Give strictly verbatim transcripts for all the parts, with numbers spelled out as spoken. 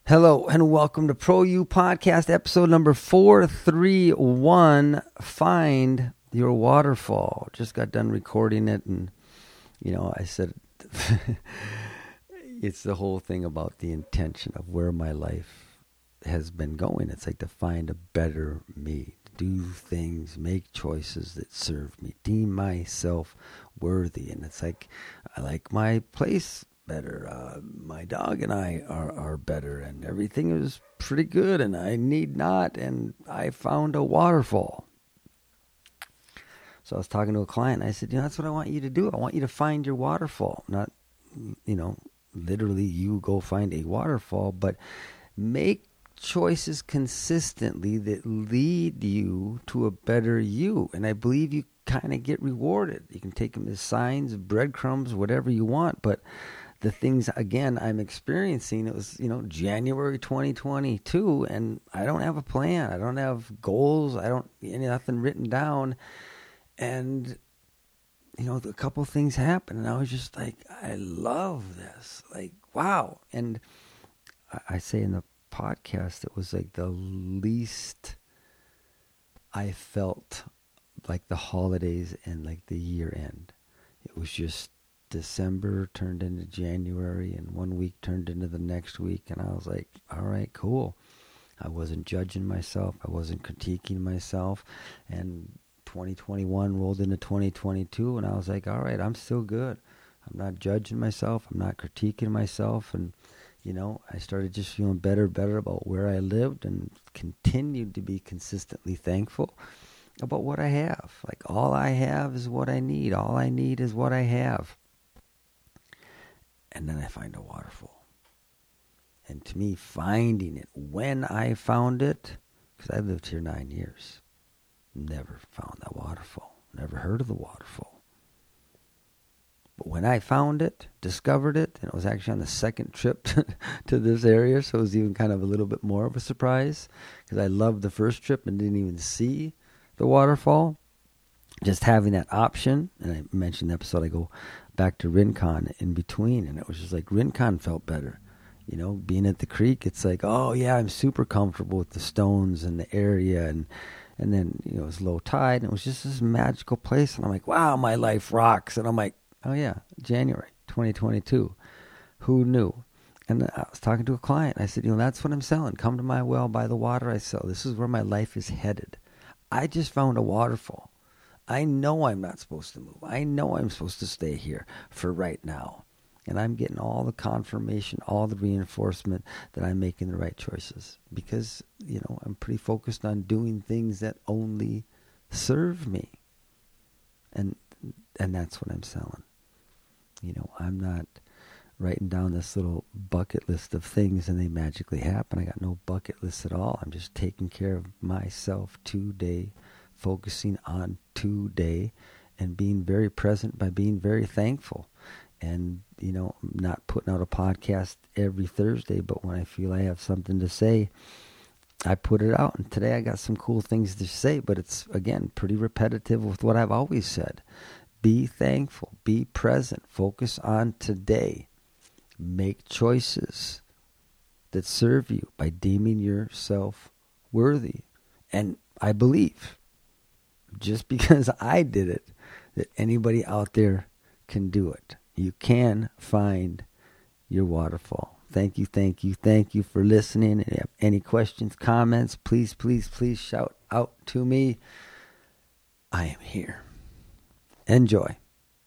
Hello and welcome to Pro U Podcast, episode number four thirty-one, Find Your Waterfall. Just got done recording it, and, you know, I said, it's the whole thing about the intention of where my life has been going. It's like to find a better me, to do things, make choices that serve me, deem myself worthy. And it's like, I like my place better. Uh, my dog and I are, are better, and everything is pretty good, and I need not, and I found a waterfall. So I was talking to a client, and I said, you know, that's what I want you to do. I want you to find your waterfall. Not, you know, literally you go find a waterfall, but make choices consistently that lead you to a better you. And I believe you kind of get rewarded. You can take them as signs, breadcrumbs, whatever you want, but the things, again, I'm experiencing, it was, you know, January twenty twenty-two, and I don't have a plan. I don't have goals. I don't, any nothing written down. And, you know, a couple things happened, and I was just like, I love this. Like, wow. And I, I say in the podcast, it was like the least I felt like the holidays and like the year end. It was just December turned into January, and one week turned into the next week, and I was like, all right, cool. I wasn't judging myself. I wasn't critiquing myself. And twenty twenty-one rolled into twenty twenty-two, and I was like, all right, I'm still good. I'm not judging myself. I'm not critiquing myself. And, you know, I started just feeling better, better about where I lived, and continued to be consistently thankful about what I have. Like, all I have is what I need. All I need is what I have. And then I find a waterfall. And to me, finding it, when I found it, because I lived here nine years, never found that waterfall, never heard of the waterfall. But when I found it, discovered it, and it was actually on the second trip to, to this area, so it was even kind of a little bit more of a surprise, because I loved the first trip and didn't even see the waterfall. Just having that option, and I mentioned the episode, I go back to Rincon in between, and it was just like Rincon felt better. You know, being at the creek, it's like, oh yeah, I'm super comfortable with the stones and the area, and and then, you know, it was low tide, and it was just this magical place, and I'm like, wow, my life rocks. And I'm like, oh yeah, January twenty twenty-two, who knew? And I was talking to a client. I said, you know, that's what I'm selling. Come to my well by the water I sell. This is where my life is headed. I just found a waterfall. I know I'm not supposed to move. I know I'm supposed to stay here for right now. And I'm getting all the confirmation, all the reinforcement that I'm making the right choices. Because, you know, I'm pretty focused on doing things that only serve me. And and that's what I'm selling. You know, I'm not writing down this little bucket list of things and they magically happen. I got no bucket list at all. I'm just taking care of myself today, focusing on today, and being very present by being very thankful. And, you know, not putting out a podcast every Thursday, but when I feel I have something to say, I put it out. And today I got some cool things to say, but it's, again, pretty repetitive with what I've always said. Be thankful, be present, focus on today. Make choices that serve you by deeming yourself worthy. And I believe, just because I did it, that anybody out there can do it. You can find your waterfall. Thank you, thank you, thank you for listening. If you have any questions, comments, please, please, please shout out to me. I am here. Enjoy.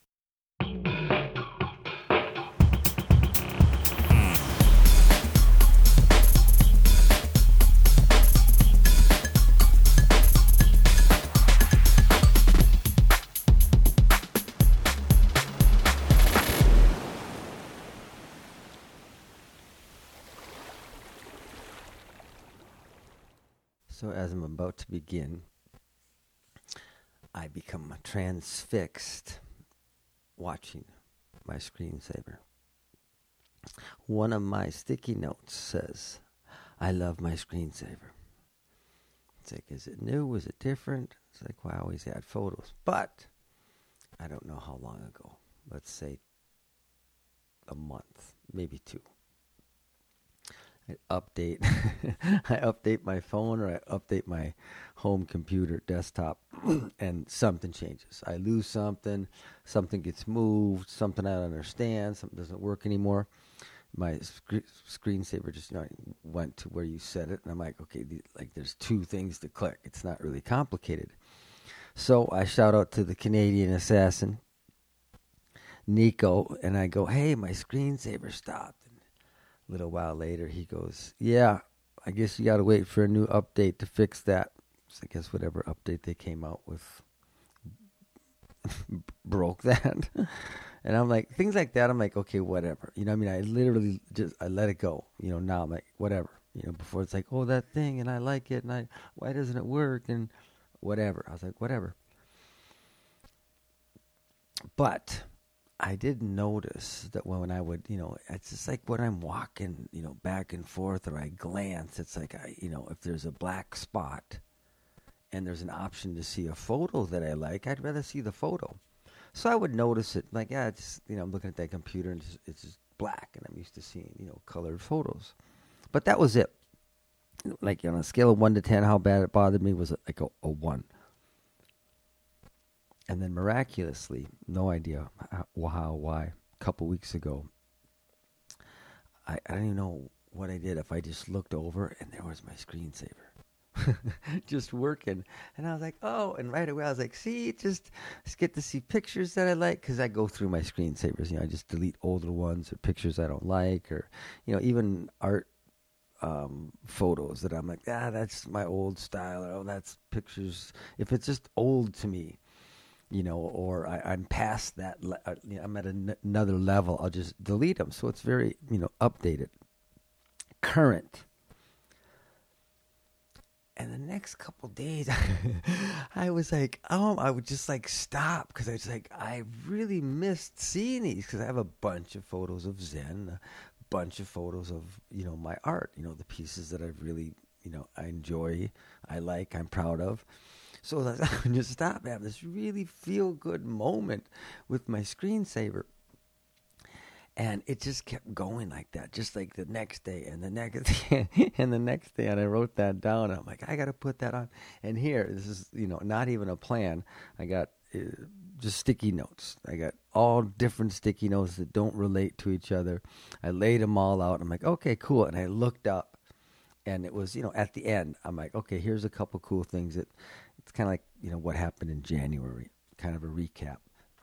So as I'm about to begin, I become transfixed watching my screensaver. One of my sticky notes says, I love my screensaver. It's like, is it new? Is it different? It's like, well, I always add photos. But I don't know how long ago. Let's say a month, maybe two. I update, I update my phone or I update my home computer desktop, and something changes. I lose something, something gets moved, something I don't understand, something doesn't work anymore. My sc- screensaver just, you know, went to where you said it, and I'm like, okay, the, like there's two things to click. It's not really complicated. So I shout out to the Canadian assassin, Nico, and I go, hey, my screensaver stopped. And a little while later, he goes, yeah, I guess you got to wait for a new update to fix that. So I guess whatever update they came out with broke that. And I'm like, things like that, I'm like, okay, whatever. You know what I mean? I literally just, I let it go. You know, now I'm like, whatever. You know, before it's like, oh, that thing, and I like it, and I, why doesn't it work? And whatever. I was like, whatever. But I did notice that when I would, you know, it's just like when I'm walking, you know, back and forth, or I glance, it's like, I, you know, if there's a black spot and there's an option to see a photo that I like, I'd rather see the photo. So I would notice it, like, yeah, it's, you know, I'm looking at that computer and it's just, it's just black, and I'm used to seeing, you know, colored photos. But that was it. Like, on a scale of one to ten, how bad it bothered me was like a, a one. And then miraculously, no idea how, how why, a couple weeks ago, I, I don't even know what I did. If I just looked over and there was my screensaver. Just working, and I was like, oh, and right away I was like, see, just, just get to see pictures that I like, because I go through my screensavers, you know, I just delete older ones or pictures I don't like, or, you know, even art um, photos that I'm like, ah, that's my old style, or oh, that's pictures, if it's just old to me, you know, or I, I'm past that, le- uh, you know, I'm at an- another level, I'll just delete them, so it's very, you know, updated, current. And the next couple days, I was like, oh, I would just like stop, because I was like, I really missed seeing these, because I have a bunch of photos of Zen, a bunch of photos of, you know, my art, you know, the pieces that I really, you know, I enjoy, I like, I'm proud of. So I would just stop and have this really feel good moment with my screensaver. And it just kept going like that, just like the next day and the next day and the next day. And I wrote that down. And I'm like, I got to put that on. And here, this is, you know, not even a plan. I got uh, just sticky notes. I got all different sticky notes that don't relate to each other. I laid them all out. I'm like, okay, cool. And I looked up, and it was, you know, at the end, I'm like, okay, here's a couple cool things that it's kind of like, you know, what happened in January, kind of a recap.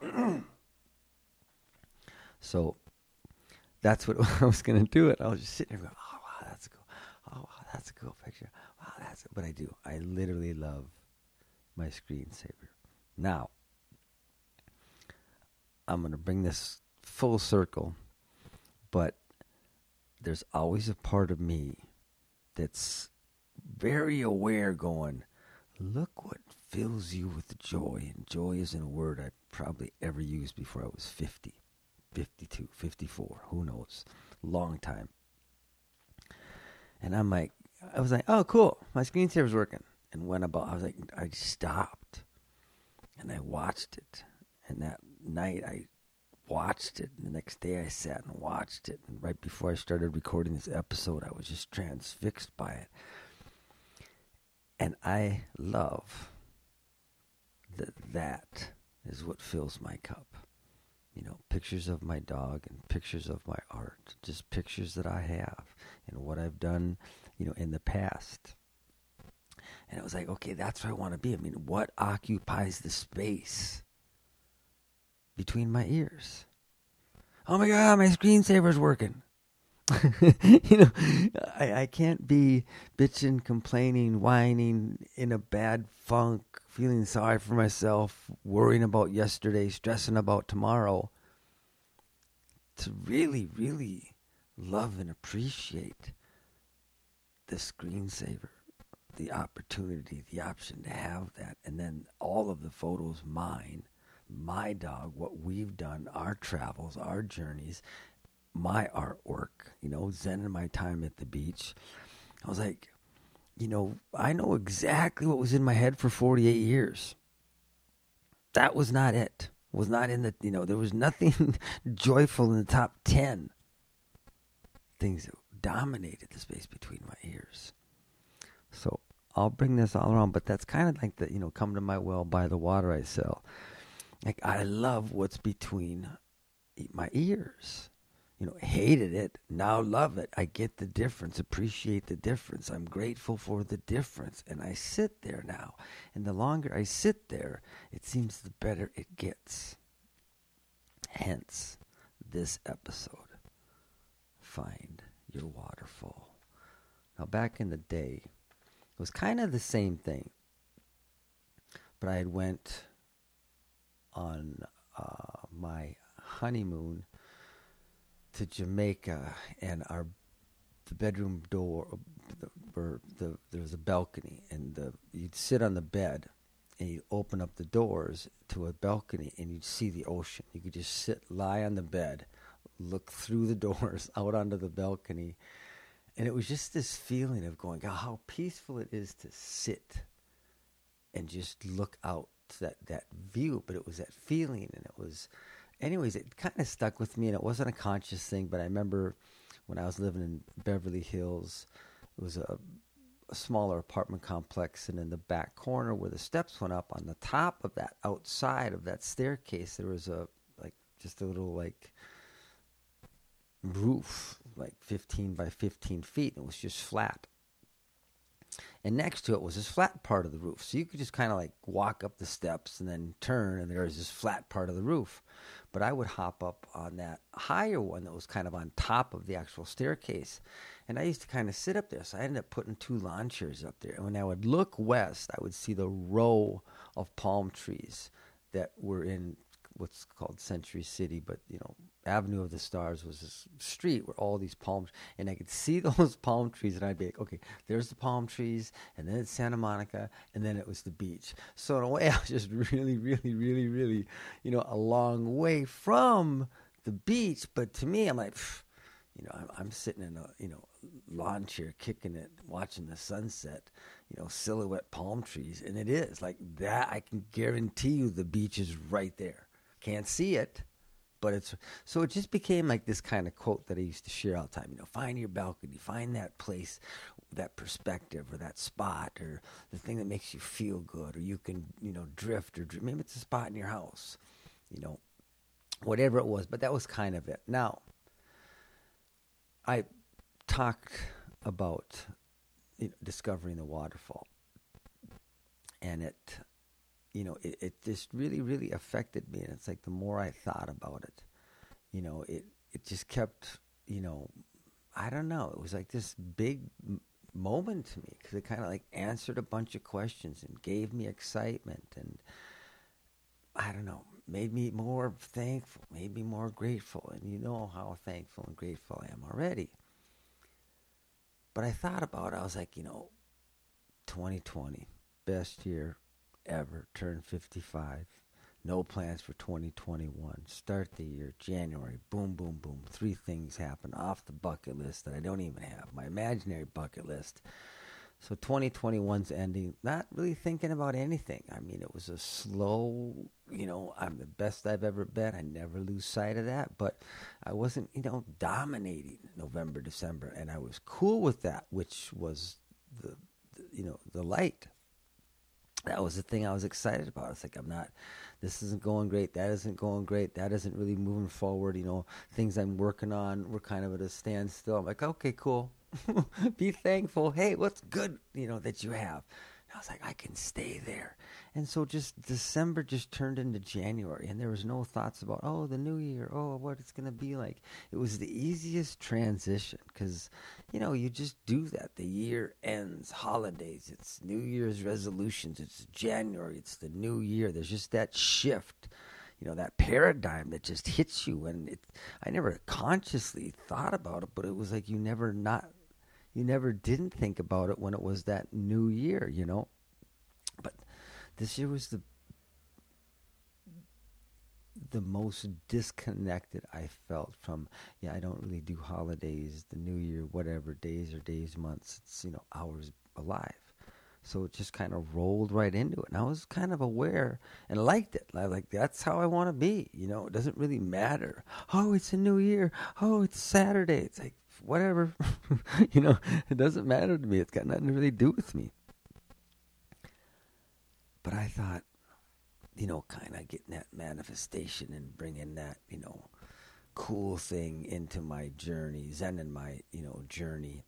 So that's what I was going to do it. I was just sitting there going, oh, wow, that's cool. Oh, wow, that's a cool picture. Wow, that's it. But I do. I literally love my screensaver. Now, I'm going to bring this full circle, but there's always a part of me that's very aware going, look what fills you with joy. And joy isn't a word I probably ever used before I was fifty. fifty-two, fifty-four, who knows, long time. And I'm like, I was like, oh, cool, my screensaver's working. And when about, I was like, I stopped, and I watched it. And that night, I watched it. And the next day, I sat and watched it. And right before I started recording this episode, I was just transfixed by it. And I love that that is what fills my cup. You know, pictures of my dog and pictures of my art, just pictures that I have and what I've done, you know, in the past. And it was like, okay, that's where I want to be. I mean, what occupies the space between my ears? Oh my God, my screensaver's working. You know, I, I can't be bitching, complaining, whining, in a bad funk, feeling sorry for myself, worrying about yesterday, stressing about tomorrow. To really, really love and appreciate the screensaver, the opportunity, the option to have that, and then all of the photos mine, my dog, what we've done, our travels, our journeys, my artwork, you know, Zen and my time at the beach. I was like, you know, I know exactly what was in my head for forty-eight years. That was not it. Was not in the, you know, there was nothing joyful in the top ten things that dominated the space between my ears. So I'll bring this all around, but that's kind of like the, you know, come to my well, buy the water I sell. Like, I love what's between my ears. You know, hated it, now love it. I get the difference, appreciate the difference. I'm grateful for the difference. And I sit there now. And the longer I sit there, it seems the better it gets. Hence, this episode, Find Your Waterfall. Now, back in the day, it was kind of the same thing. But I had went on uh, my honeymoon to Jamaica, and our the bedroom door, the, or the there was a balcony, and the you'd sit on the bed, and you'd open up the doors to a balcony, and you'd see the ocean. You could just sit, lie on the bed, look through the doors out onto the balcony, and it was just this feeling of going, God, how peaceful it is to sit and just look out to that that view. But it was that feeling, and it was. Anyways, it kind of stuck with me, and it wasn't a conscious thing, but I remember when I was living in Beverly Hills, it was a, a smaller apartment complex, and in the back corner where the steps went up, on the top of that, outside of that staircase, there was a, like, just a little, like, roof, like fifteen by fifteen feet, and it was just flat. And next to it was this flat part of the roof. So you could just kind of like walk up the steps and then turn, and there was this flat part of the roof. But I would hop up on that higher one that was kind of on top of the actual staircase. And I used to kind of sit up there. So I ended up putting two lawn chairs up there. And when I would look west, I would see the row of palm trees that were in what's called Century City, but, you know, Avenue of the Stars was this street where all these palms, and I could see those palm trees, and I'd be like, okay, there's the palm trees, and then it's Santa Monica, and then it was the beach. So in a way, I was just really, really, really, really, you know, a long way from the beach. But to me, I'm like, pff, you know, I'm, I'm sitting in a, you know, lawn chair, kicking it, watching the sunset, you know, silhouette palm trees, and it is like that. I can guarantee you the beach is right there. Can't see it. But it's, so it just became like this kind of quote that I used to share all the time, you know, find your balcony, find that place, that perspective or that spot or the thing that makes you feel good, or you can, you know, drift or drift. Maybe it's a spot in your house, you know, whatever it was. But that was kind of it. Now, I talked about, you know, discovering the waterfall, and it, you know, it, it just really, really affected me. And it's like the more I thought about it, you know, it, it just kept, you know, I don't know. It was like this big m- moment to me, because it kind of like answered a bunch of questions and gave me excitement. And I don't know, made me more thankful, made me more grateful. And you know how thankful and grateful I am already. But I thought about it. I was like, you know, twenty twenty, best year ever, turned fifty-five, no plans for twenty twenty-one, start the year, January, boom, boom, boom, three things happen off the bucket list that I don't even have, my imaginary bucket list. So twenty twenty-one's ending, not really thinking about anything. I mean, it was a slow, you know, I'm the best I've ever been. I never lose sight of that, but I wasn't, you know, dominating November, December, and I was cool with that, which was the, the you know, the light. That was the thing I was excited about. It's like, I'm not, this isn't going great, that isn't going great, that isn't really moving forward, you know, things I'm working on, we're kind of at a standstill. I'm like, okay, cool. Be thankful. Hey, what's good, you know, that you have? And I was like, I can stay there. And so just December just turned into January, and there was no thoughts about, oh, the new year, oh, what it's going to be like. It was the easiest transition because, you know, you just do that. The year ends, holidays, it's New Year's resolutions, it's January, it's the new year. There's just that shift, you know, that paradigm that just hits you. And it, I never consciously thought about it, but it was like you never not, you never didn't think about it when it was that new year, you know. But this year was the the most disconnected I felt from, yeah, I don't really do holidays, the new year, whatever, days or days, months, it's, you know, hours alive. So it just kind of rolled right into it. And I was kind of aware and liked it. I like, that's how I want to be. You know, it doesn't really matter. Oh, it's a new year. Oh, it's Saturday. It's like, life, whatever. You know, it doesn't matter to me. It's got nothing to really do with me. But I thought, you know, kind of getting that manifestation and bringing that, you know, cool thing into my journey, Zen in my, you know, journey.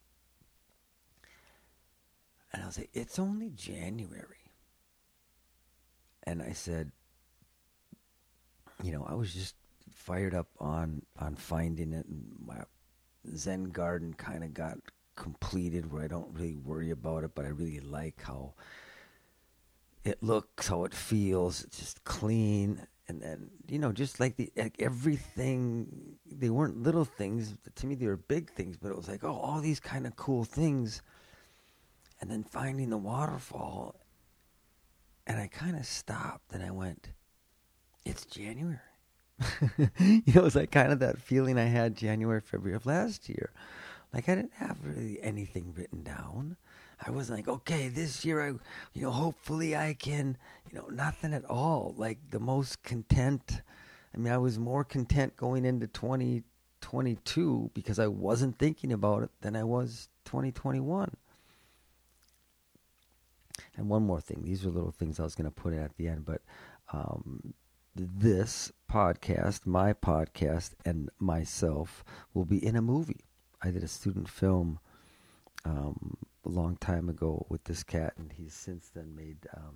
And I was like, it's only January. And I said, you know, I was just fired up on, on finding it. And my Zen garden kind of got completed where I don't really worry about it, but I really like how it looks, how it feels. It's just clean. And then, you know, just like the like everything, they weren't little things. To me, they were big things, but it was like, oh, all these kind of cool things. And then finding the waterfall, and I kind of stopped and I went, it's January. You know, it was like kind of that feeling I had January, February of last year. Like I didn't have really anything written down. I wasn't like, okay, this year I, you know, hopefully I can, you know, nothing at all. Like the most content. I mean, I was more content going into twenty twenty-two because I wasn't thinking about it than I was twenty twenty-one. And one more thing. These are little things I was going to put in at the end, but um, this podcast, my podcast, and myself will be in a movie. I did a student film um, a long time ago with this cat, and he's since then made um,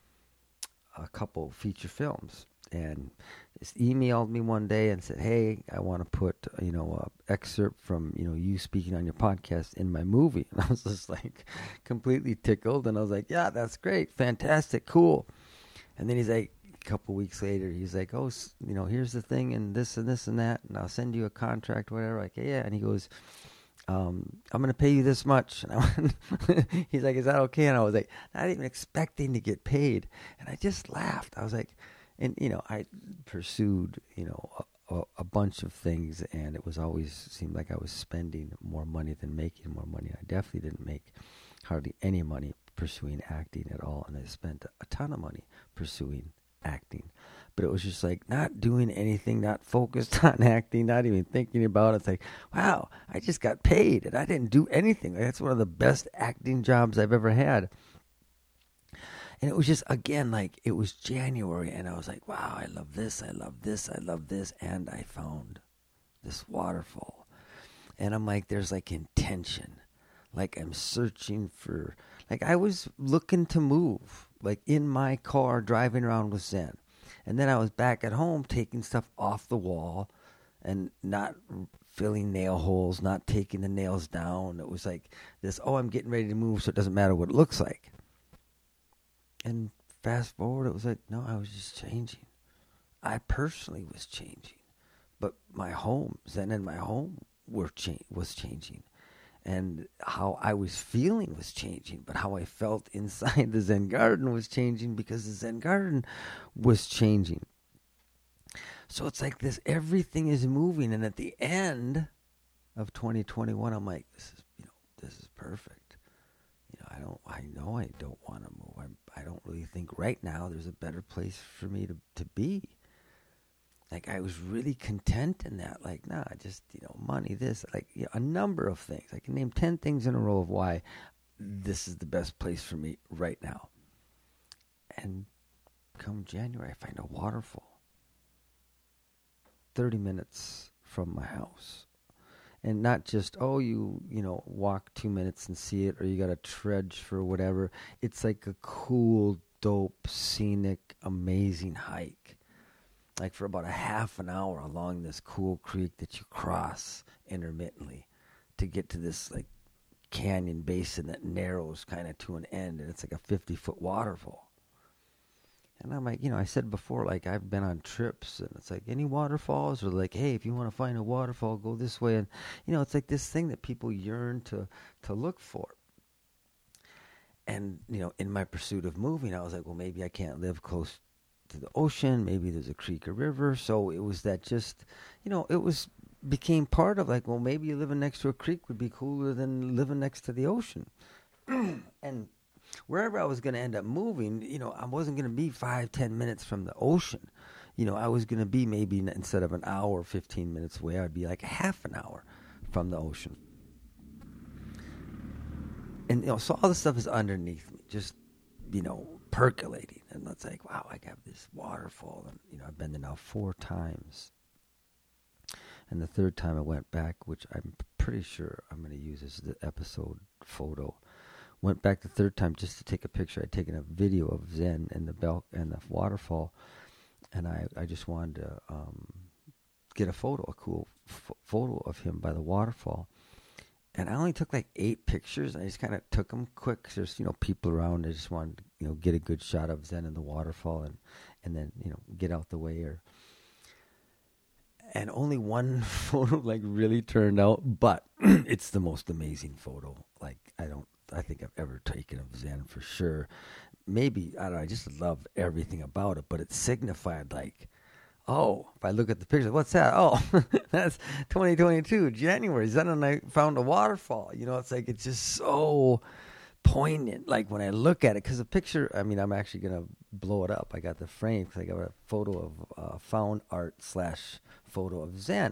a couple feature films. And just emailed me one day and said, "Hey, I want to put you know an excerpt from you know you speaking on your podcast in my movie." And I was just like completely tickled, and I was like, "Yeah, that's great, fantastic, cool." And then he's like, a couple weeks later, he's like, "Oh, you know, here's the thing, and this and this and that, and I'll send you a contract, whatever." Like, yeah, and he goes, Um, I'm going to pay you this much. And I went, he's like, "Is that okay?" And I was like, not even expecting to get paid. And I just laughed. I was like, and, you know, I pursued, you know, a, a, a bunch of things, and it was always seemed like I was spending more money than making more money. I definitely didn't make hardly any money pursuing acting at all. And I spent a ton of money pursuing acting. But it was just like not doing anything, not focused on acting, not even thinking about it. It's like, wow, I just got paid and I didn't do anything. Like, that's one of the best acting jobs I've ever had. And it was just, again, like it was January and I was like, wow, I love this, I love this, I love this. And I found this waterfall. And I'm like, there's like intention. Like I'm searching for, like I was looking to move, like in my car driving around with Zen. And then I was back at home taking stuff off the wall and not filling nail holes, not taking the nails down. It was like this, oh, I'm getting ready to move, so it doesn't matter what it looks like. And fast forward, it was like, no, I was just changing. I personally was changing. But my home, Zen and my home were cha- was changing. And how I was feeling was changing, but how I felt inside the Zen garden was changing because the Zen garden was changing. So it's like this, everything is moving, and at the end of twenty twenty-one, I'm like, this is, you know, this is perfect. You know, I don't, I know I don't want to move. I, I don't really think right now there's a better place for me to, to be. Like, I was really content in that. Like, nah, just, you know, money, this, like, you know, a number of things. I can name ten things in a row of why this is the best place for me right now. And come January, I find a waterfall. thirty minutes from my house. And not just, oh, you, you know, walk two minutes and see it, or you got to trudge for whatever. It's like a cool, dope, scenic, amazing hike. Like for about a half an hour along this cool creek that you cross intermittently to get to this like canyon basin that narrows kind of to an end, and it's like a fifty-foot waterfall. And I'm like, you know, I said before, like I've been on trips, and it's like any waterfalls, or like, hey, if you want to find a waterfall, go this way. And, you know, it's like this thing that people yearn to, to look for. And, you know, in my pursuit of moving, I was like, well, maybe I can't live close to the ocean, maybe there's a creek or river. So it was that just, you know, it was became part of like, well, maybe living next to a creek would be cooler than living next to the ocean. And wherever I was going to end up moving, you know, I wasn't going to be five, ten minutes from the ocean. You know, I was going to be maybe instead of an hour, fifteen minutes away, I'd be like a half an hour from the ocean. And, you know, so all this stuff is underneath me, just, you know, percolating. And it's like, wow, I got this waterfall. And, you know, I've been there now four times. And the third time I went back, which I'm pretty sure I'm going to use as the episode photo. Went back the third time just to take a picture. I'd taken a video of Zen and the bel- and the waterfall. And I, I just wanted to um, get a photo, a cool f- photo of him by the waterfall. And I only took like eight pictures. I just kind of took them quick. 'Cause there's, you know, people around. I just wanted to, you know, get a good shot of Zen and the waterfall and, and then, you know, get out the way. Or, and only one photo like really turned out, but it's the most amazing photo. Like, I don't, I think I've ever taken of Zen for sure. Maybe, I don't know, I just love everything about it, but it signified like, oh, if I look at the picture, what's that? Oh, that's twenty twenty-two, January. Zen and I found a waterfall. You know, it's like, it's just so poignant. Like when I look at it, because the picture, I mean, I'm actually going to blow it up. I got the frame because I got a photo of uh, found art slash photo of Zen.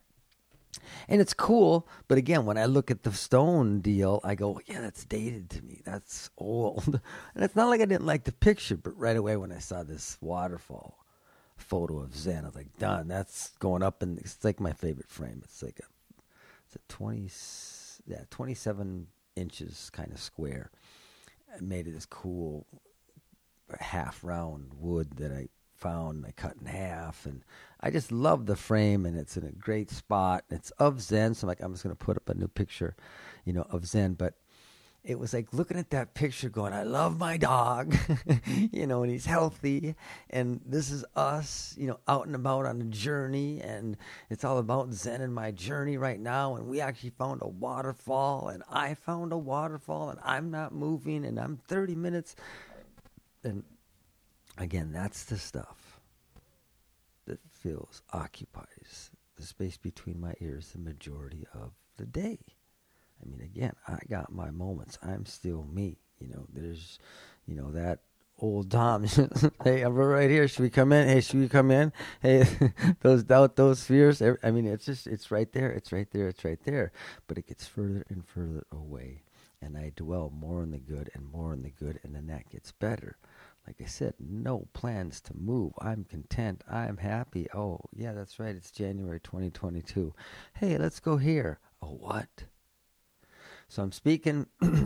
And it's cool, but again, when I look at the stone deal, I go, yeah, that's dated to me. That's old. And it's not like I didn't like the picture, but right away when I saw this waterfall photo of Zen, I was like, done. That's going up, and it's like my favorite frame. It's like a, it's a twenty, yeah, twenty-seven inches kind of square. I made it this cool half round wood that I found and I cut in half, and I just love the frame, and it's in a great spot. It's of Zen, so I'm like, I'm just going to put up a new picture, you know, of Zen. But it was like looking at that picture going, I love my dog, you know, and he's healthy, and this is us, you know, out and about on a journey, and it's all about Zen and my journey right now, and we actually found a waterfall, and I found a waterfall, and I'm not moving, and I'm thirty minutes, and again, that's the stuff that fills, occupies the space between my ears the majority of the day. I mean, again, I got my moments. I'm still me. You know, there's, you know, that old Tom. Hey, I'm right here. Should we come in? Hey, should we come in? Hey, those doubt, those fears. I mean, it's just, it's right there. It's right there. It's right there. But it gets further and further away. And I dwell more on the good and more on the good. And then that gets better. Like I said, no plans to move. I'm content. I'm happy. Oh, yeah, that's right. It's January twenty twenty-two. Hey, let's go here. Oh, what? So I'm speaking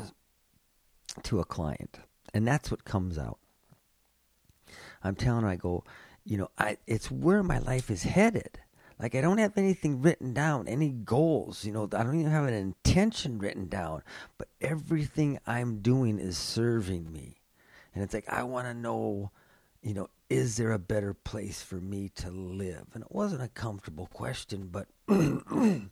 to a client, and that's what comes out. I'm telling her, I go, you know, I it's where my life is headed. Like, I don't have anything written down, any goals. You know, I don't even have an intention written down. But everything I'm doing is serving me. And it's like, I want to know, you know, is there a better place for me to live? And it wasn't a comfortable question, but I,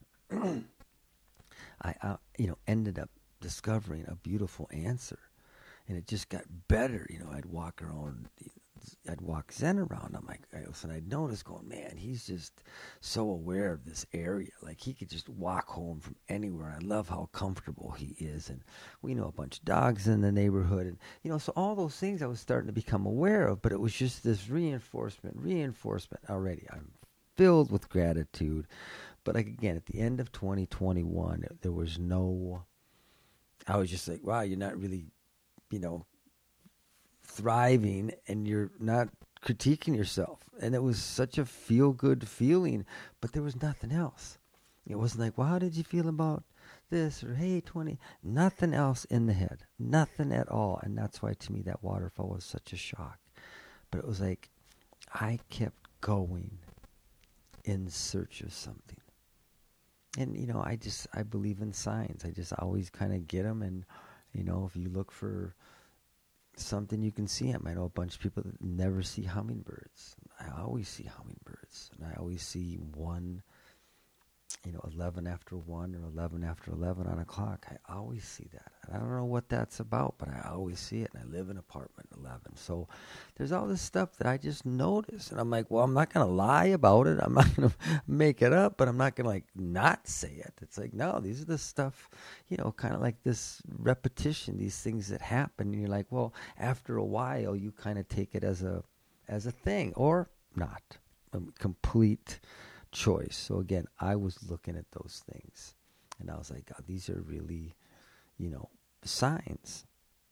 uh, you know, ended up discovering a beautiful answer. And it just got better. You know, I'd walk around, I'd walk Zen around. I'm like, and I'd notice going, man, he's just so aware of this area. Like, he could just walk home from anywhere. I love how comfortable he is. And we know a bunch of dogs in the neighborhood. And, you know, so all those things I was starting to become aware of, but it was just this reinforcement, reinforcement already. I'm filled with gratitude. But like, again, at the end of twenty twenty-one, there was no, I was just like, wow, you're not really, you know, thriving, and you're not critiquing yourself. And it was such a feel-good feeling, but there was nothing else. It wasn't like, well, how did you feel about this? Or, hey, twenty, nothing else in the head, nothing at all. And that's why, to me, that waterfall was such a shock. But it was like, I kept going in search of something. And, you know, I just, I believe in signs. I just always kind of get them. And, you know, if you look for something, you can see them. I know a bunch of people that never see hummingbirds. I always see hummingbirds. And I always see one, you know, eleven after one or eleven after eleven on a clock. I always see that. And I don't know what that's about, but I always see it. And I live in apartment eleven. So there's all this stuff that I just notice. And I'm like, well, I'm not going to lie about it. I'm not going to make it up, but I'm not going to, like, not say it. It's like, no, these are the stuff, you know, kind of like this repetition, these things that happen. And you're like, well, after a while, you kind of take it as a, as a thing, or not. A complete choice. So again, I was looking at those things, and I was like, God, these are really, you know, signs.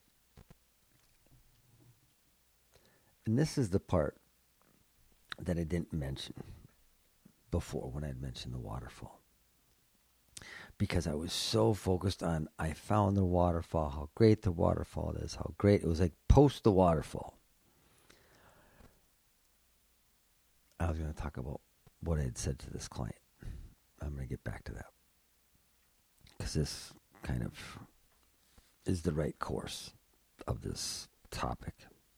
And this is the part that I didn't mention before when I'd mentioned the waterfall. Because I was so focused on, I found the waterfall, how great the waterfall is, how great. It was like post the waterfall. I was going to talk about what I had said to this client. I'm going to get back to that. Because this kind of is the right course of this topic.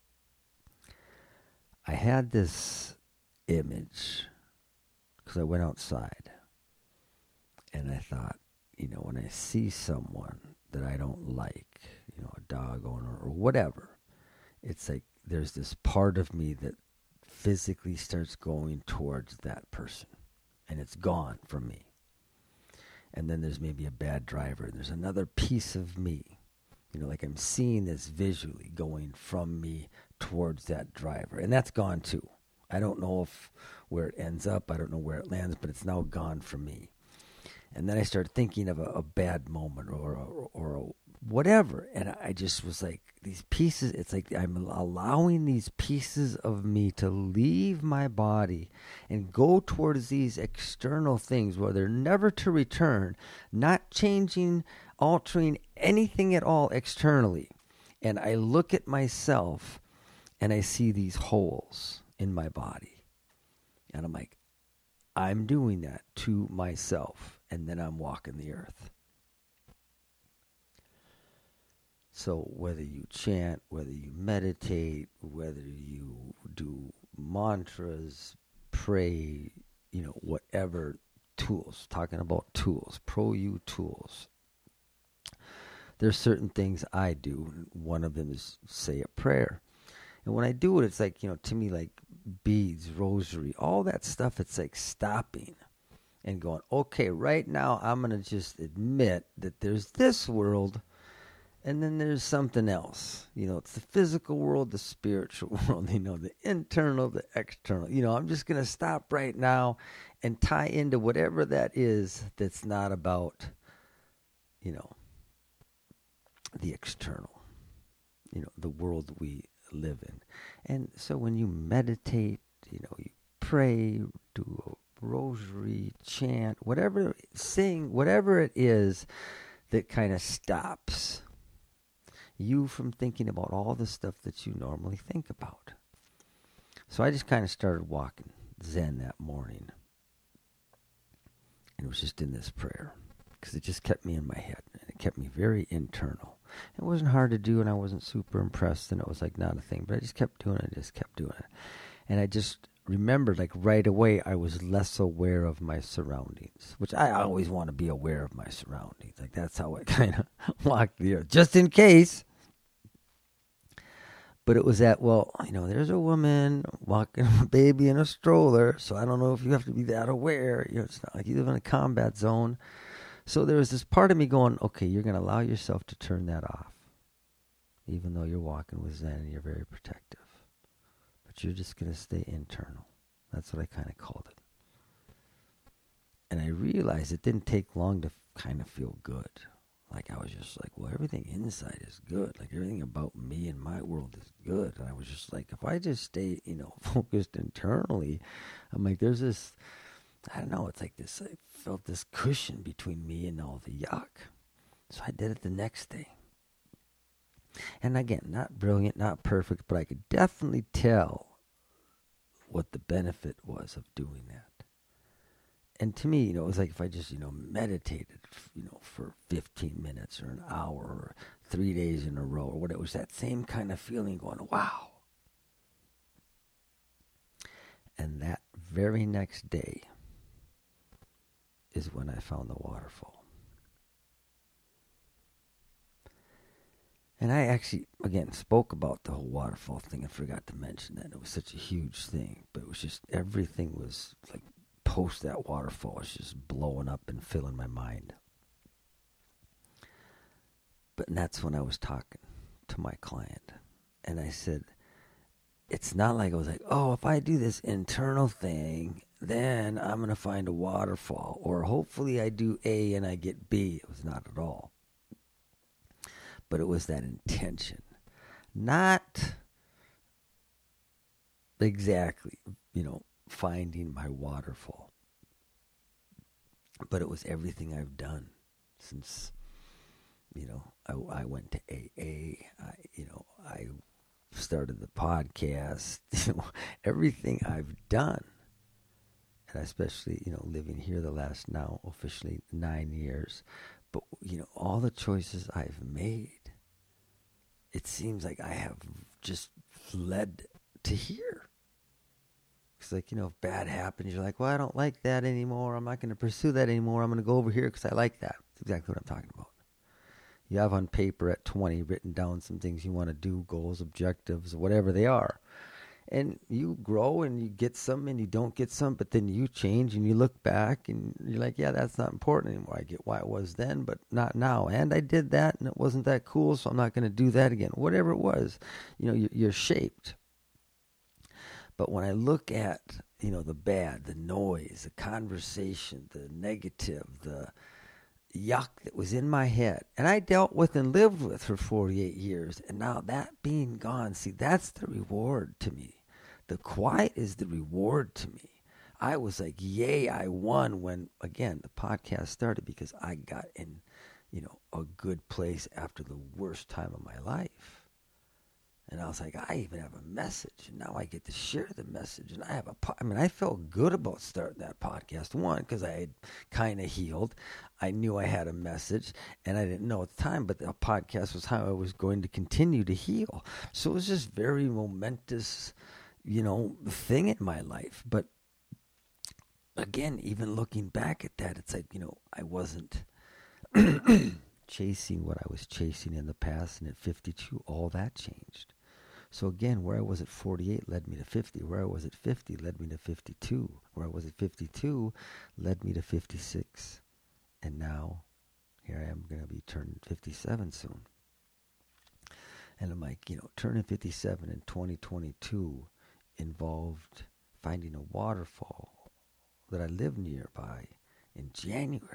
I had this image because I went outside and I thought, you know, when I see someone that I don't like, you know, a dog owner or whatever, it's like there's this part of me that physically starts going towards that person, and it's gone from me. And then there's maybe a bad driver, and there's another piece of me, you know, like I'm seeing this visually going from me towards that driver, and that's gone too. I don't know if where it ends up, I don't know where it lands, but it's now gone from me. And then I started thinking of a, a bad moment or or, or a whatever, and I just was like, these pieces, it's like I'm allowing these pieces of me to leave my body and go towards these external things where they're never to return, not changing, altering anything at all externally. And I look at myself and I see these holes in my body. And I'm like, I'm doing that to myself, and then I'm walking the earth. So whether you chant, whether you meditate, whether you do mantras, pray, you know, whatever tools, talking about tools, pro-you tools. There's certain things I do. One of them is say a prayer. And when I do it, it's like, you know, to me, like beads, rosary, all that stuff, it's like stopping and going, okay, right now I'm going to just admit that there's this world. And then there's something else. You know, it's the physical world, the spiritual world, you know, the internal, the external. You know, I'm just going to stop right now and tie into whatever that is that's not about, you know, the external, you know, the world we live in. And so when you meditate, you know, you pray, do a rosary, chant, whatever, sing, whatever it is that kind of stops you from thinking about all the stuff that you normally think about. So I just kind of started walking Zen that morning. And it was just in this prayer. Because it just kept me in my head. And it kept me very internal. It wasn't hard to do, and I wasn't super impressed, and it was like not a thing. But I just kept doing it, just kept doing it. And I just remembered, like right away, I was less aware of my surroundings. Which I always want to be aware of my surroundings. Like that's how I kind of walked the earth. Just in case. But it was that, well, you know, there's a woman walking a baby in a stroller, so I don't know if you have to be that aware. You know, it's not like you live in a combat zone. So there was this part of me going, okay, you're going to allow yourself to turn that off, even though you're walking with Zen and you're very protective. But you're just going to stay internal. That's what I kind of called it. And I realized it didn't take long to kind of feel good. Like, I was just like, well, everything inside is good. Like, everything about me and my world is good. And I was just like, if I just stay, you know, focused internally, I'm like, there's this, I don't know, it's like this, I felt this cushion between me and all the yuck. So I did it the next day. And again, not brilliant, not perfect, but I could definitely tell what the benefit was of doing that. And to me, you know, it was like if I just, you know, meditated, you know, for fifteen minutes or an hour or three days in a row or what, it was that same kind of feeling going, wow. And that very next day is when I found the waterfall. And I actually, again, spoke about the whole waterfall thing. I forgot to mention that. It was such a huge thing. But it was just, everything was like, post that waterfall was just blowing up and filling my mind. But that's when I was talking to my client. And I said, it's not like I was like, oh, if I do this internal thing, then I'm going to find a waterfall. Or hopefully I do A and I get B. It was not at all. But it was that intention. Not exactly, you know, finding my waterfall. But it was everything I've done since, you know, I, I went to A A. I, you know, I started the podcast. You know, everything I've done. And especially, you know, living here the last now officially nine years. But, you know, all the choices I've made, it seems like I have just led to here. It's like, you know, if bad happens, you're like, well, I don't like that anymore. I'm not going to pursue that anymore. I'm going to go over here because I like that. That's exactly what I'm talking about. You have on paper at twenty written down some things you want to do, goals, objectives, whatever they are. And you grow and you get some and you don't get some, but then you change and you look back and you're like, yeah, that's not important anymore. I get why it was then, but not now. And I did that and it wasn't that cool, so I'm not going to do that again. Whatever it was, you know, you're shaped. But when I look at, you know, the bad, the noise, the conversation, the negative, the yuck that was in my head, and I dealt with and lived with for forty-eight years, and now that being gone, see, that's the reward to me. The quiet is the reward to me. I was like, yay, I won when, again, the podcast started because I got in, you know, a good place after the worst time of my life. And I was like, I even have a message, and now I get to share the message. And I have a, po- I mean, I felt good about starting that podcast. One, because I had kind of healed. I knew I had a message, and I didn't know at the time, but the podcast was how I was going to continue to heal. So it was just very momentous, you know, thing in my life. But again, even looking back at that, it's like, you know, I wasn't chasing what I was chasing in the past, and at fifty-two, all that changed. So again, where I was at forty-eight led me to fifty. Where I was at fifty led me to fifty-two. Where I was at fifty-two led me to fifty-six. And now, here I am going to be turning fifty-seven soon. And I'm like, you know, turning fifty-seven in twenty twenty-two involved finding a waterfall that I live nearby in January.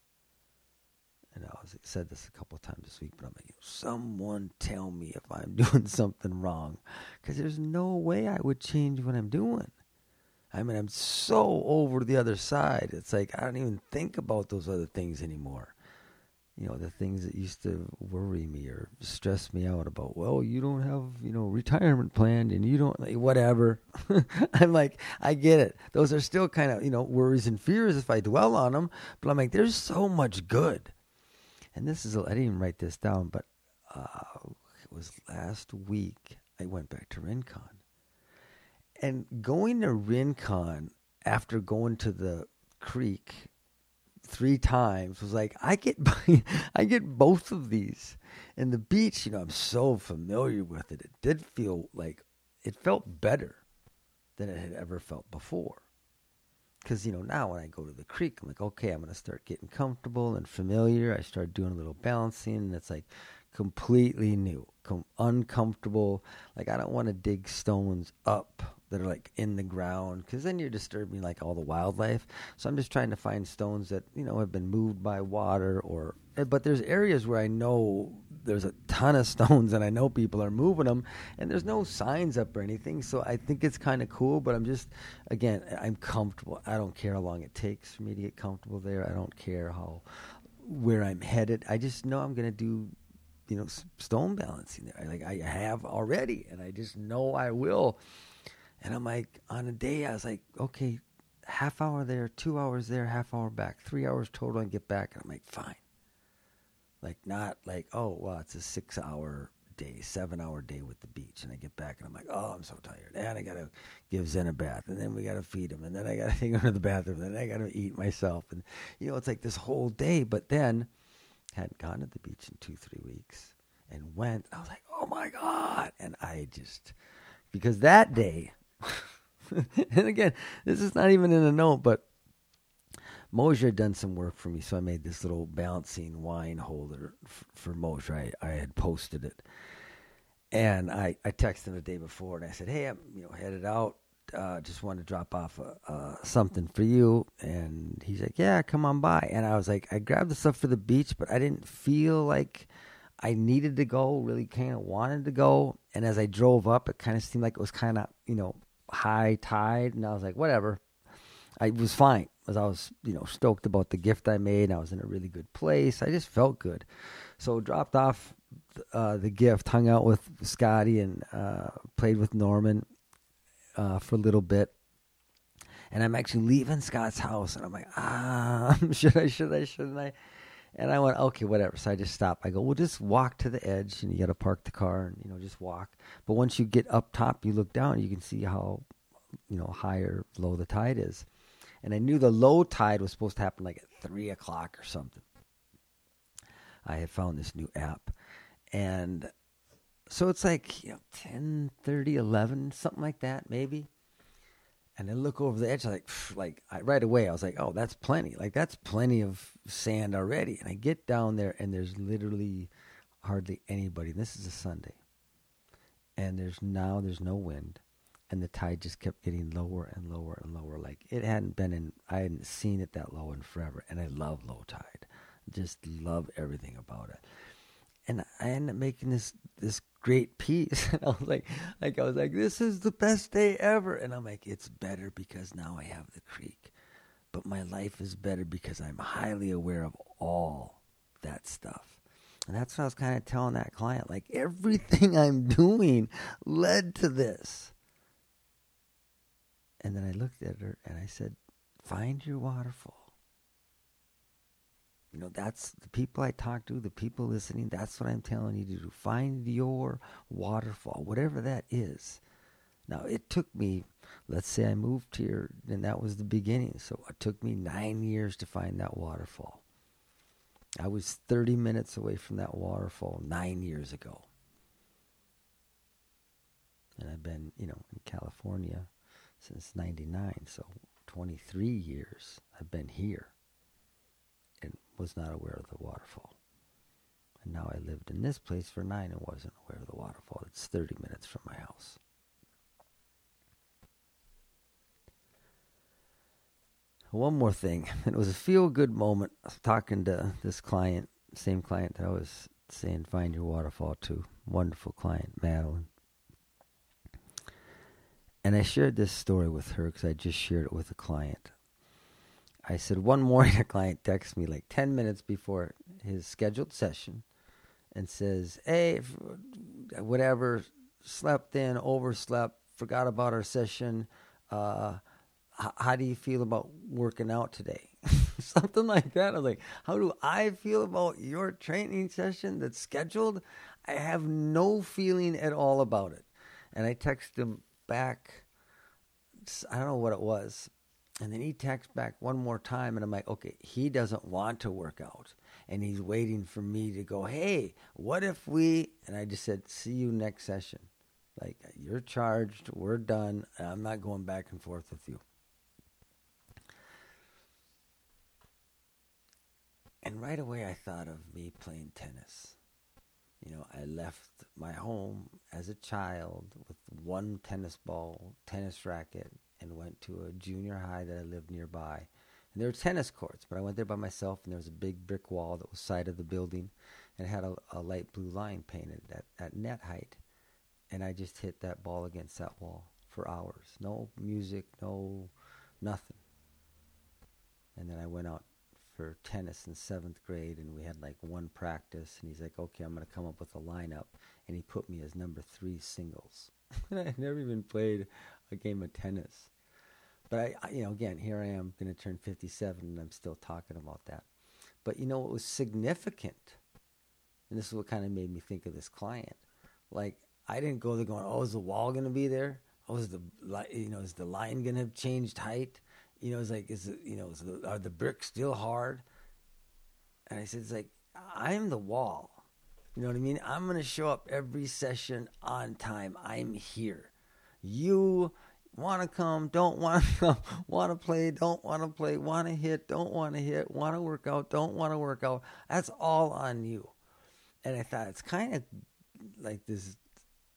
And I was, said this a couple of times this week, but I'm like, someone tell me if I'm doing something wrong. Because there's no way I would change what I'm doing. I mean, I'm so over the other side. It's like I don't even think about those other things anymore. You know, the things that used to worry me or stress me out about, well, you don't have, you know, retirement planned and you don't, like, whatever. I'm like, I get it. Those are still kind of, you know, worries and fears if I dwell on them. But I'm like, there's so much good. And this is, I didn't even write this down, but uh, it was last week I went back to Rincon. And going to Rincon after going to the creek three times was like, I get I get both of these. And the beach, you know, I'm so familiar with it. It did feel like, it felt better than it had ever felt before. Because, you know, now when I go to the creek, I'm like, okay, I'm going to start getting comfortable and familiar. I start doing a little balancing, and it's like completely new, com- uncomfortable. Like, I don't want to dig stones up that are like in the ground, because then you're disturbing like all the wildlife. So I'm just trying to find stones that, you know, have been moved by water, or, but there's areas where I know there's a ton of stones and I know people are moving them, and there's no signs up or anything. So I think it's kind of cool, but I'm just, again, I'm comfortable. I don't care how long it takes for me to get comfortable there. I don't care how, where I'm headed. I just know I'm going to do, you know, stone balancing there. Like I have already, and I just know I will. And I'm like, on a day, I was like, okay, half hour there, two hours there, half hour back, three hours total, and get back. And I'm like, fine. Like, not like, oh, well, it's a six-hour day, seven-hour day with the beach. And I get back, and I'm like, oh, I'm so tired. And I got to give Zen a bath, and then we got to feed him, and then I got to take him to the bathroom, and then I got to eat myself. And, you know, it's like this whole day. But then, hadn't gone to the beach in two, three weeks, and went. I was like, oh, my God. And I just, because that day, and again, this is not even in a note, but Mosher had done some work for me, so I made this little balancing wine holder f- for Mosher. I, I had posted it. And I, I texted him the day before, and I said, hey, I'm you know headed out. Uh, just wanted to drop off a, uh, something for you. And he's like, yeah, come on by. And I was like, I grabbed the stuff for the beach, but I didn't feel like I needed to go, really kind of wanted to go. And as I drove up, it kind of seemed like it was kind of, you know, high tide. And I was like, whatever. I was fine because I was, you know, stoked about the gift I made. And I was in a really good place. I just felt good. So dropped off uh, the gift, hung out with Scotty, and uh, played with Norman uh, for a little bit. And I'm actually leaving Scott's house, and I'm like, ah, should I, should I, shouldn't I? And I went, okay, whatever. So I just stopped. I go, well, just walk to the edge, and you got to park the car, and, you know, just walk. But once you get up top, you look down, you can see how, you know, high or low the tide is. And I knew the low tide was supposed to happen like at three o'clock or something. I had found this new app. And so it's like, you know, ten, thirty, eleven, something like that, maybe. And I look over the edge, like, like I, right away, I was like, oh, that's plenty. Like, that's plenty of sand already. And I get down there, and there's literally hardly anybody. And this is a Sunday. And there's now, there's no wind. And the tide just kept getting lower and lower and lower. Like, it hadn't been in, I hadn't seen it that low in forever. And I love low tide. Just love everything about it. And I ended up making this this great piece. And I was like, like I was like, this is the best day ever. And I'm like, it's better because now I have the creek. But my life is better because I'm highly aware of all that stuff. And that's what I was kind of telling that client. Like, everything I'm doing led to this. And then I looked at her and I said, find your waterfall. You know, that's the people I talk to, the people listening, that's what I'm telling you to do. Find your waterfall, whatever that is. Now, it took me, let's say I moved here, and that was the beginning. So it took me nine years to find that waterfall. I was thirty minutes away from that waterfall nine years ago. And I've been, you know, in California since ninety-nine, so twenty-three years I've been here. And was not aware of the waterfall. And now I lived in this place for nine and wasn't aware of the waterfall. It's thirty minutes from my house. One more thing. It was a feel-good moment. I was talking to this client, same client that I was saying find your waterfall to. Wonderful client, Madeline. And I shared this story with her because I just shared it with a client. I said one morning a client texts me like ten minutes before his scheduled session and says, hey, if, whatever, slept in, overslept, forgot about our session. Uh, h- how do you feel about working out today? Something like that. I was like, how do I feel about your training session that's scheduled? I have no feeling at all about it. And I texted him back, I don't know what it was. And then he texts back one more time, and I'm like, okay, he doesn't want to work out. And he's waiting for me to go, hey, what if we... And I just said, see you next session. Like, you're charged, we're done, and I'm not going back and forth with you. And right away I thought of me playing tennis. You know, I left my home as a child with one tennis ball, tennis racket, and went to a junior high that I lived nearby. And there were tennis courts, but I went there by myself, and there was a big brick wall that was side of the building, and it had a, a light blue line painted at, at net height. And I just hit that ball against that wall for hours. No music, no nothing. And then I went out for tennis in seventh grade, and we had like one practice, and he's like, okay, I'm going to come up with a lineup. And he put me as number three singles. And I never even played a game of tennis. But, I, I, you know, again, here I am going to turn fifty-seven, and I'm still talking about that. But, you know, it was significant. And this is what kind of made me think of this client. Like, I didn't go there going, oh, is the wall going to be there? Oh, is the, you know, is the line going to have changed height? You know, it's like, is it, you know, is the, are the bricks still hard? And I said, it's like, I'm the wall. You know what I mean? I'm going to show up every session on time. I'm here. You want to come, don't want to come, want to play, don't want to play, want to hit, don't want to hit, want to work out, don't want to work out. That's all on you. And I thought it's kind of like this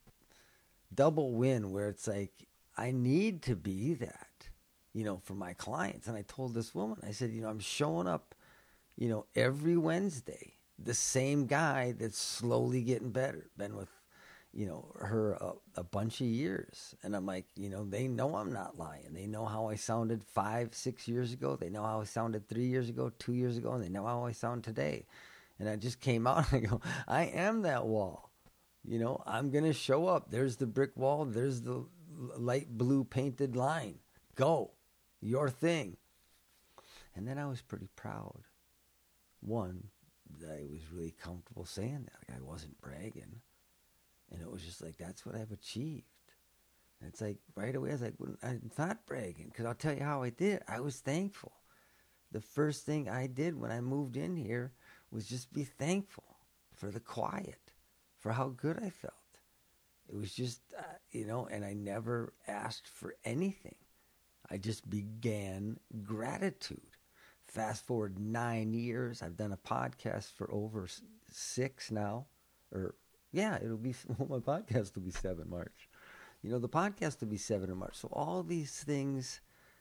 double win where it's like, I need to be that, you know, for my clients. And I told this woman, I said, you know, I'm showing up, you know, every Wednesday, the same guy that's slowly getting better, been with, you know, her a, a bunch of years. And I'm like, you know, they know I'm not lying. They know how I sounded five, six years ago. They know how I sounded three years ago, two years ago, and they know how I sound today. And I just came out and I go, I am that wall. You know, I'm going to show up. There's the brick wall. There's the light blue painted line. Go. Your thing. And then I was pretty proud. One, that I was really comfortable saying that. Like I wasn't bragging. And it was just like, that's what I've achieved. And it's like, right away, I was like, well, I'm not bragging. Because I'll tell you how I did. I was thankful. The first thing I did when I moved in here was just be thankful for the quiet, for how good I felt. It was just, uh, you know, and I never asked for anything. I just began gratitude. Fast forward nine years. I've done a podcast for over six now. Or, yeah, it'll be, well, my podcast will be seven March. You know, the podcast will be seven in March. So all these things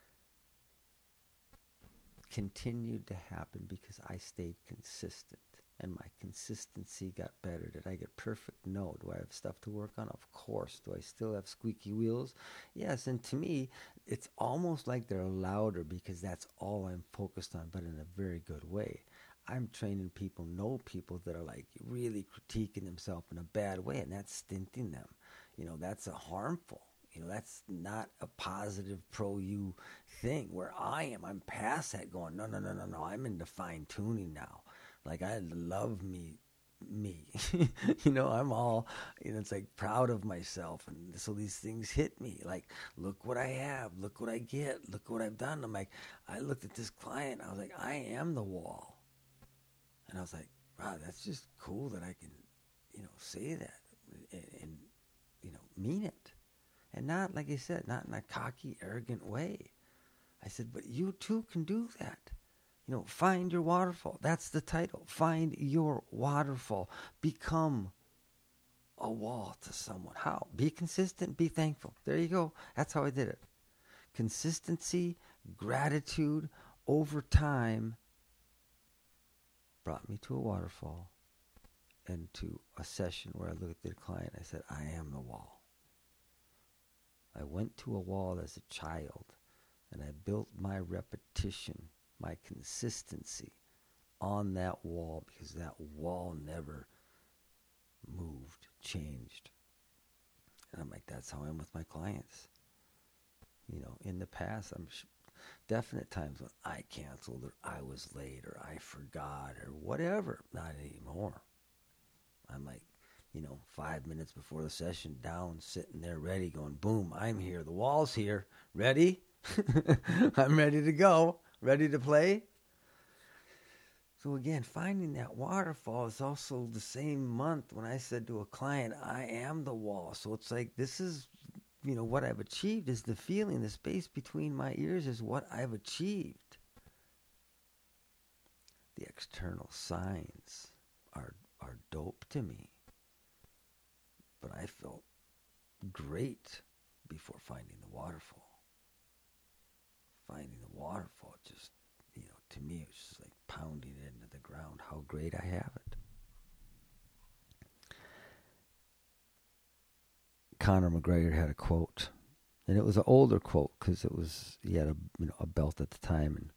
continued to happen because I stayed consistent. And my consistency got better. Did I get perfect? No. Do I have stuff to work on? Of course. Do I still have squeaky wheels? Yes. And to me, it's almost like they're louder because that's all I'm focused on, but in a very good way. I'm training people, know people that are like really critiquing themselves in a bad way, and that's stinting them. You know, that's a harmful. You know, that's not a positive pro-you thing. Where I am, I'm past that going, no, no, no, no, no. I'm into fine-tuning now. Like, I love me, me. You know, I'm all, you know, it's like proud of myself. And so these things hit me. Like, look what I have. Look what I get. Look what I've done. I'm like, I looked at this client. I was like, I am the wall. And I was like, wow, that's just cool that I can, you know, say that and, and you know, mean it. And not, like I said, not in a cocky, arrogant way. I said, but you too can do that. You know, find your waterfall. That's the title. Find your waterfall. Become a wall to someone. How? Be consistent. Be thankful. There you go. That's how I did it. Consistency, gratitude, over time brought me to a waterfall and to a session where I looked at the client. I said, I am the wall. I went to a wall as a child, and I built my repetition, my consistency on that wall, because that wall never moved, changed. And I'm like, that's how I am with my clients. You know, in the past, I'm sh- definite times when I canceled or I was late or I forgot or whatever. Not anymore. I'm like, you know, five minutes before the session, down, sitting there ready, going, boom, I'm here. The wall's here. Ready? I'm ready to go. Ready to play? So again, finding that waterfall is also the same month when I said to a client, I am the wall. So it's like, this is, you know, what I've achieved is the feeling, the space between my ears is what I've achieved. The external signs are are dope to me. But I felt great before finding the waterfall. Finding the waterfall just, you know, to me, it was just like pounding it into the ground, how great I have it. Conor McGregor had a quote, and it was an older quote because it was, he had a, you know, a belt at the time, and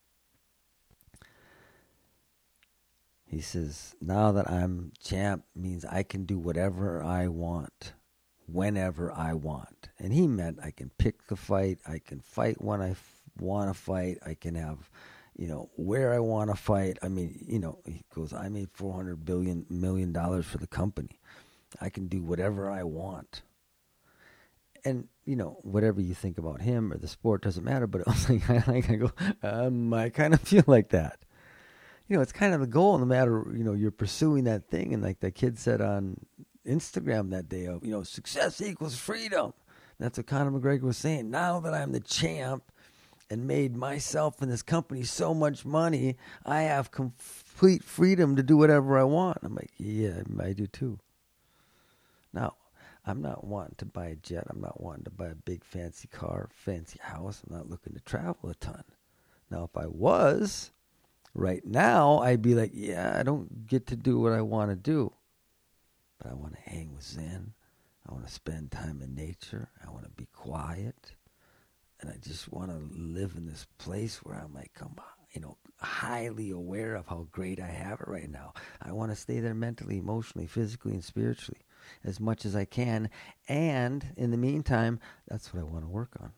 he says, now that I'm champ means I can do whatever I want, whenever I want. And he meant I can pick the fight, I can fight when I f- want to fight, I can have, you know, where I want to fight. I mean, you know, he goes, I made four hundred billion million dollars for the company. I can do whatever I want. And, you know, whatever you think about him or the sport doesn't matter, but it was like, I, like, I go, um, I kind of feel like that. You know, it's kind of the goal, no matter, you know, you're pursuing that thing. And like the kid said on Instagram that day, of, you know, success equals freedom. That's what Conor McGregor was saying. Now that I'm the champ and made myself and this company so much money, I have complete freedom to do whatever I want. I'm like, yeah, I do too. Now, I'm not wanting to buy a jet. I'm not wanting to buy a big fancy car, fancy house. I'm not looking to travel a ton. Now, if I was, right now, I'd be like, yeah, I don't get to do what I want to do. But I want to hang with Zen. I want to spend time in nature. I want to be quiet. And I just want to live in this place where I'm like, come on, you know, highly aware of how great I have it right now. I want to stay there mentally, emotionally, physically, and spiritually as much as I can. And in the meantime, that's what I want to work on.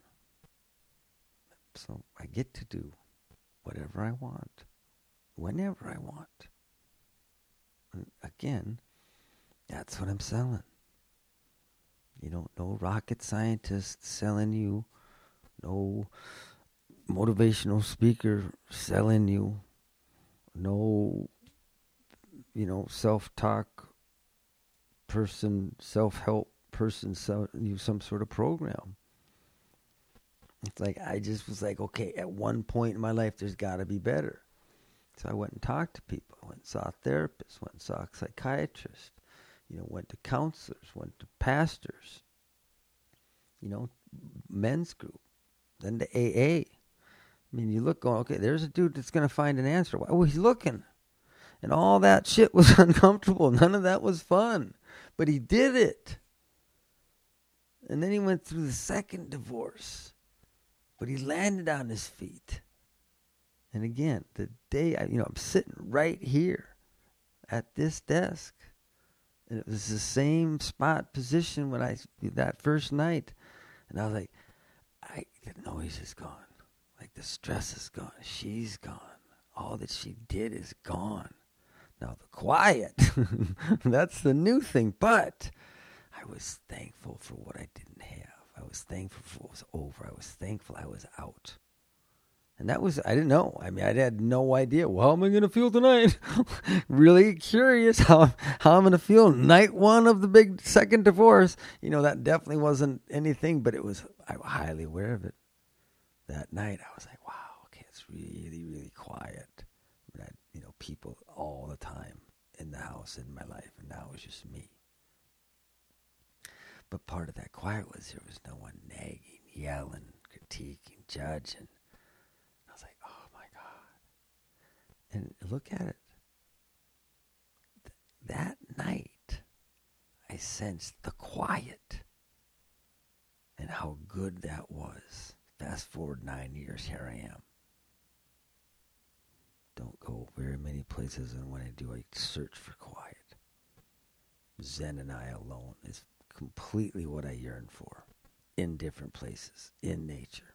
So I get to do whatever I want, whenever I want. And again, that's what I'm selling. You don't know rocket scientist selling you, no motivational speaker selling you, no, you know, self-talk person, self-help person selling you some sort of program. It's like, I just was like, okay, at one point in my life, there's got to be better. So I went and talked to people. I went and saw therapists, went and saw a psychiatrist, you know, went to counselors, went to pastors, you know, men's group, then to A A. I mean, you look going, okay, there's a dude that's going to find an answer. Well, he's looking. And all that shit was uncomfortable. None of that was fun. But he did it. And then he went through the second divorce. But he landed on his feet. And again, the day, I, you know, I'm sitting right here at this desk. And it was the same spot position when I, that first night. And I was like, I, the noise is gone. Like the stress is gone. She's gone. All that she did is gone. Now the quiet, that's the new thing. But I was thankful for what I didn't have. I was thankful for what was over. I was thankful I was out. And that was, I didn't know. I mean, I had no idea. Well, how am I going to feel tonight? Really curious how, how I'm going to feel night one of the big second divorce. You know, that definitely wasn't anything, but it was, I was highly aware of it. That night, I was like, wow, okay, it's really, really quiet. I had, you know, people all the time in the house in my life, and now it was just me. But part of that quiet was there was no one nagging, yelling, critiquing, judging. I was like, oh my God. And look at it. Th- that night, I sensed the quiet and how good that was. Fast forward nine years, here I am. Don't go very many places, and when I do, I search for quiet. Zen and I alone is completely what I yearn for, in different places, in nature.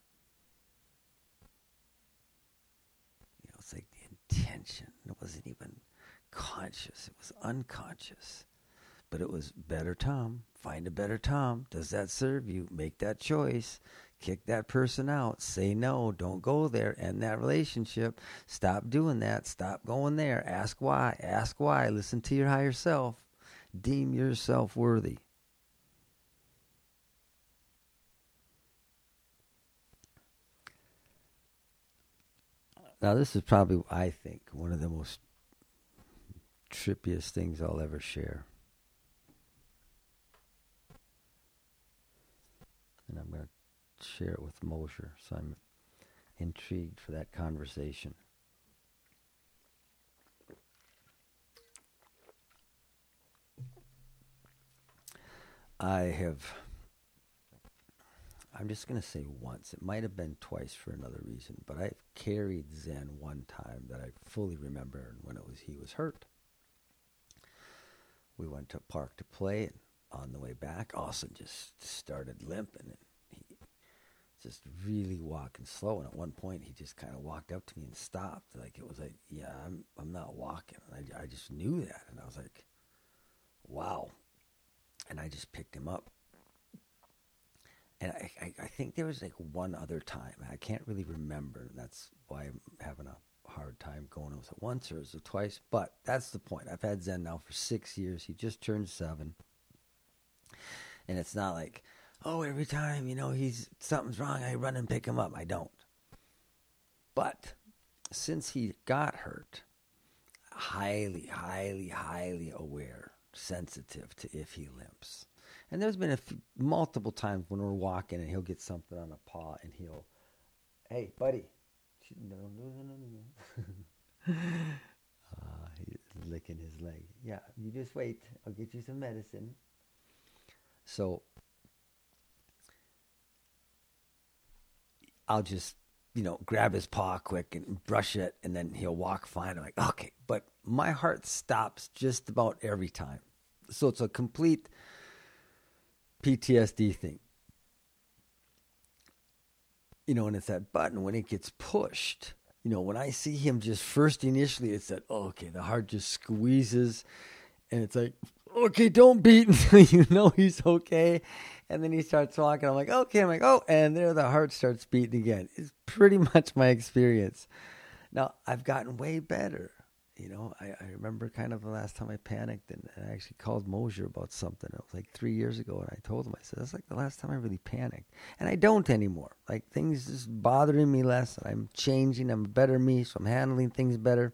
You know, it's like the intention. It wasn't even conscious. It was unconscious. But it was better Tom. Find a better Tom. Does that serve you? Make that choice. Kick that person out. Say no. Don't go there. End that relationship. Stop doing that. Stop going there. Ask why. Ask why. Listen to your higher self. Deem yourself worthy. Now, this is probably, I think, one of the most trippiest things I'll ever share. And I'm going to share it with Mosher, so I'm intrigued for that conversation. I have, I'm just going to say once, it might have been twice for another reason, but I've carried Zen one time that I fully remember when it was he was hurt. We went to a park to play, and on the way back, Austin just started limping, and he just really walking slow. And at one point, he just kind of walked up to me and stopped. Like it was like, yeah, I'm I'm not walking. And I I just knew that, and I was like, wow. And I just picked him up. And I, I, I think there was like one other time. I can't really remember. That's why I'm having a hard time going. Was it once or was it twice? But that's the point. I've had Zen now for six years. He just turned seven. And it's not like, oh, every time, you know, he's something's wrong, I run and pick him up. I don't. But since he got hurt, highly, highly, highly aware, sensitive to if he limps. And there's been a few, multiple times when we're walking and he'll get something on a paw and he'll, hey, buddy. No, no, no, no, no. uh, he's licking his leg. Yeah, you just wait. I'll get you some medicine. So I'll just, you know, grab his paw quick and brush it, and then he'll walk fine. I'm like, okay. But my heart stops just about every time. So it's a complete P T S D thing. You know, and it's that button when it gets pushed. You know, when I see him just first initially, it's that, oh, okay, the heart just squeezes. And it's like, okay, don't beat until you know he's okay. And then he starts walking. I'm like, okay. I'm like, oh, and there the heart starts beating again. It's pretty much my experience. Now, I've gotten way better. You know, I, I remember kind of the last time I panicked and, and I actually called Mosier about something. It was like three years ago. And I told him, I said, that's like the last time I really panicked. And I don't anymore. Like things just bothering me less. And I'm changing. I'm a better me. So I'm handling things better.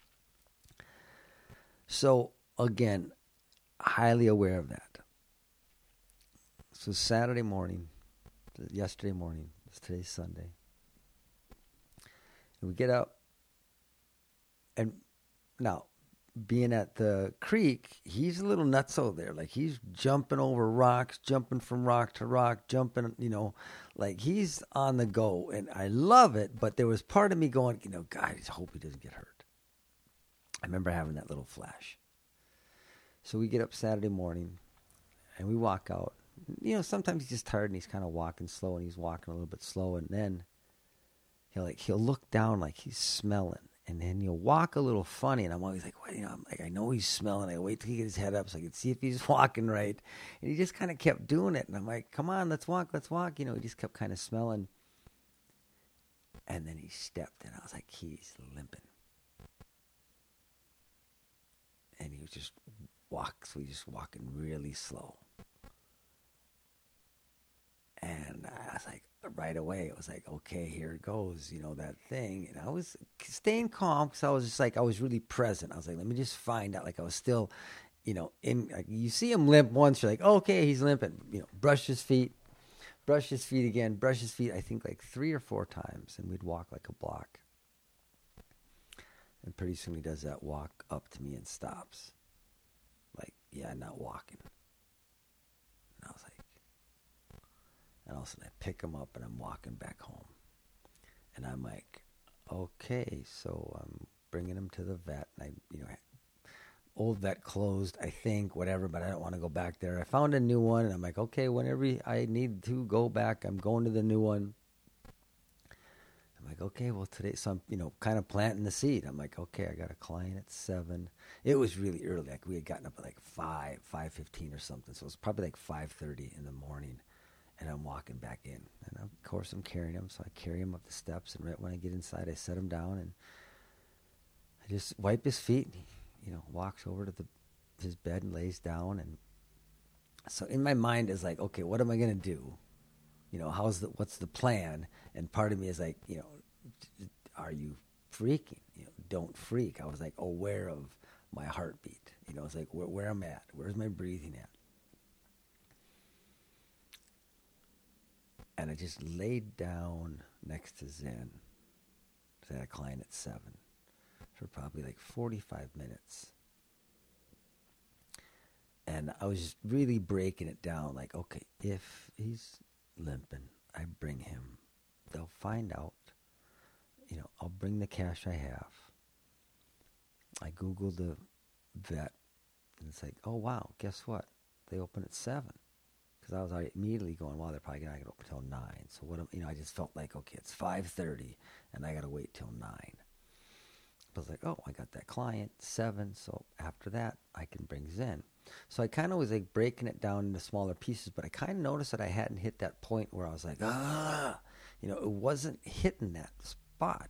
So again, highly aware of that. So Saturday morning, yesterday morning, it's today's Sunday. And we get up, and now, being at the creek, he's a little nutso there. Like, he's jumping over rocks, jumping from rock to rock, jumping, you know, like he's on the go. And I love it, but there was part of me going, you know, God, I just hope he doesn't get hurt. I remember having that little flash. So we get up Saturday morning, and we walk out. You know, sometimes he's just tired, and he's kind of walking slow, and he's walking a little bit slow. And then he'll, like, he'll look down like he's smelling. And then he'll walk a little funny, and I'm always like, well, you know, I'm like, I know he's smelling. I wait till he gets his head up so I can see if he's walking right. And he just kind of kept doing it, and I'm like, come on, let's walk, let's walk. You know, he just kept kind of smelling. And then he stepped, and I was like, he's limping. And he was just walk, so he's just walking really slow. And I was like, right away, it was like, okay, here it goes, you know, that thing. And I was staying calm because I was just like, I was really present. I was like, let me just find out. Like, I was still, you know, in, like, you see him limp once, you're like, okay, he's limping. You know, brush his feet, brush his feet again, brush his feet, I think like three or four times. And we'd walk like a block. And pretty soon he does that walk up to me and stops. Like, yeah, not walking. And I was like, and all of a sudden I pick him up and I'm walking back home. And I'm like, okay, so I'm bringing him to the vet. And I, you know, old vet closed, I think, whatever, but I don't want to go back there. I found a new one, and I'm like, okay, whenever I need to go back, I'm going to the new one. I'm like, okay, well, today, so I'm, you know, kind of planting the seed. I'm like, okay, I got a client at seven. It was really early. Like, we had gotten up at like five, five fifteen or something. So it was probably like five thirty in the morning. And I'm walking back in. And of course, I'm carrying him. So I carry him up the steps. And right when I get inside, I set him down. And I just wipe his feet. And he, you know, walks over to the his bed and lays down. And so in my mind is like, okay, what am I going to do? You know, how's the, what's the plan? And part of me is like, you know, are you freaking? You know, don't freak. I was like aware of my heartbeat. You know, it's like where, where I'm at. Where's my breathing at? And I just laid down next to Zen. I had a client at seven for probably like forty-five minutes. And I was really breaking it down. Like, okay, if he's limping, I bring him. They'll find out. You know, I'll bring the cash I have. I Googled the vet. And it's like, oh, wow, guess what? They open at seven. Because I was already immediately going, well, they're probably not going to open until nine. So what? Am, you know, I just felt like, okay, it's five thirty, and I got to wait till nine. I was like, oh, I got that client seven. So after that, I can bring Zen. So I kind of was like breaking it down into smaller pieces, but I kind of noticed that I hadn't hit that point where I was like, ah, you know, it wasn't hitting that spot.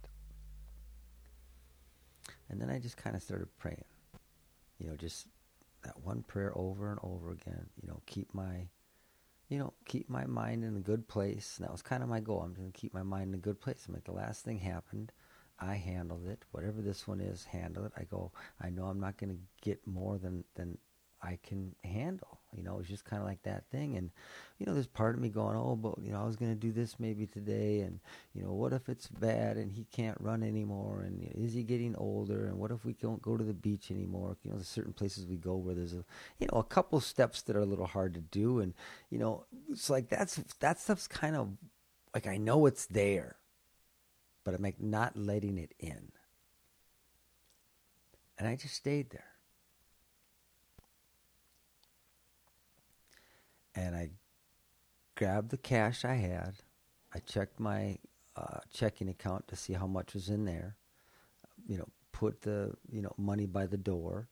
And then I just kind of started praying, you know, just that one prayer over and over again. You know, keep my You know, keep my mind in a good place. And that was kind of my goal. I'm going to keep my mind in a good place. I'm like, the last thing happened. I handled it. Whatever this one is, handle it. I go, I know I'm not going to get more than, than I can handle. You know, it was just kind of like that thing. And, you know, there's part of me going, oh, but, you know, I was going to do this maybe today. And, you know, what if it's bad and he can't run anymore? And you know, is he getting older? And what if we don't go to the beach anymore? You know, there's certain places we go where there's a, you know, a couple steps that are a little hard to do. And, you know, it's like that's, that stuff's kind of like, I know it's there, but I'm like not letting it in. And I just stayed there. And I grabbed the cash I had. I checked my uh, checking account to see how much was in there. You know, put the, you know, money by the door.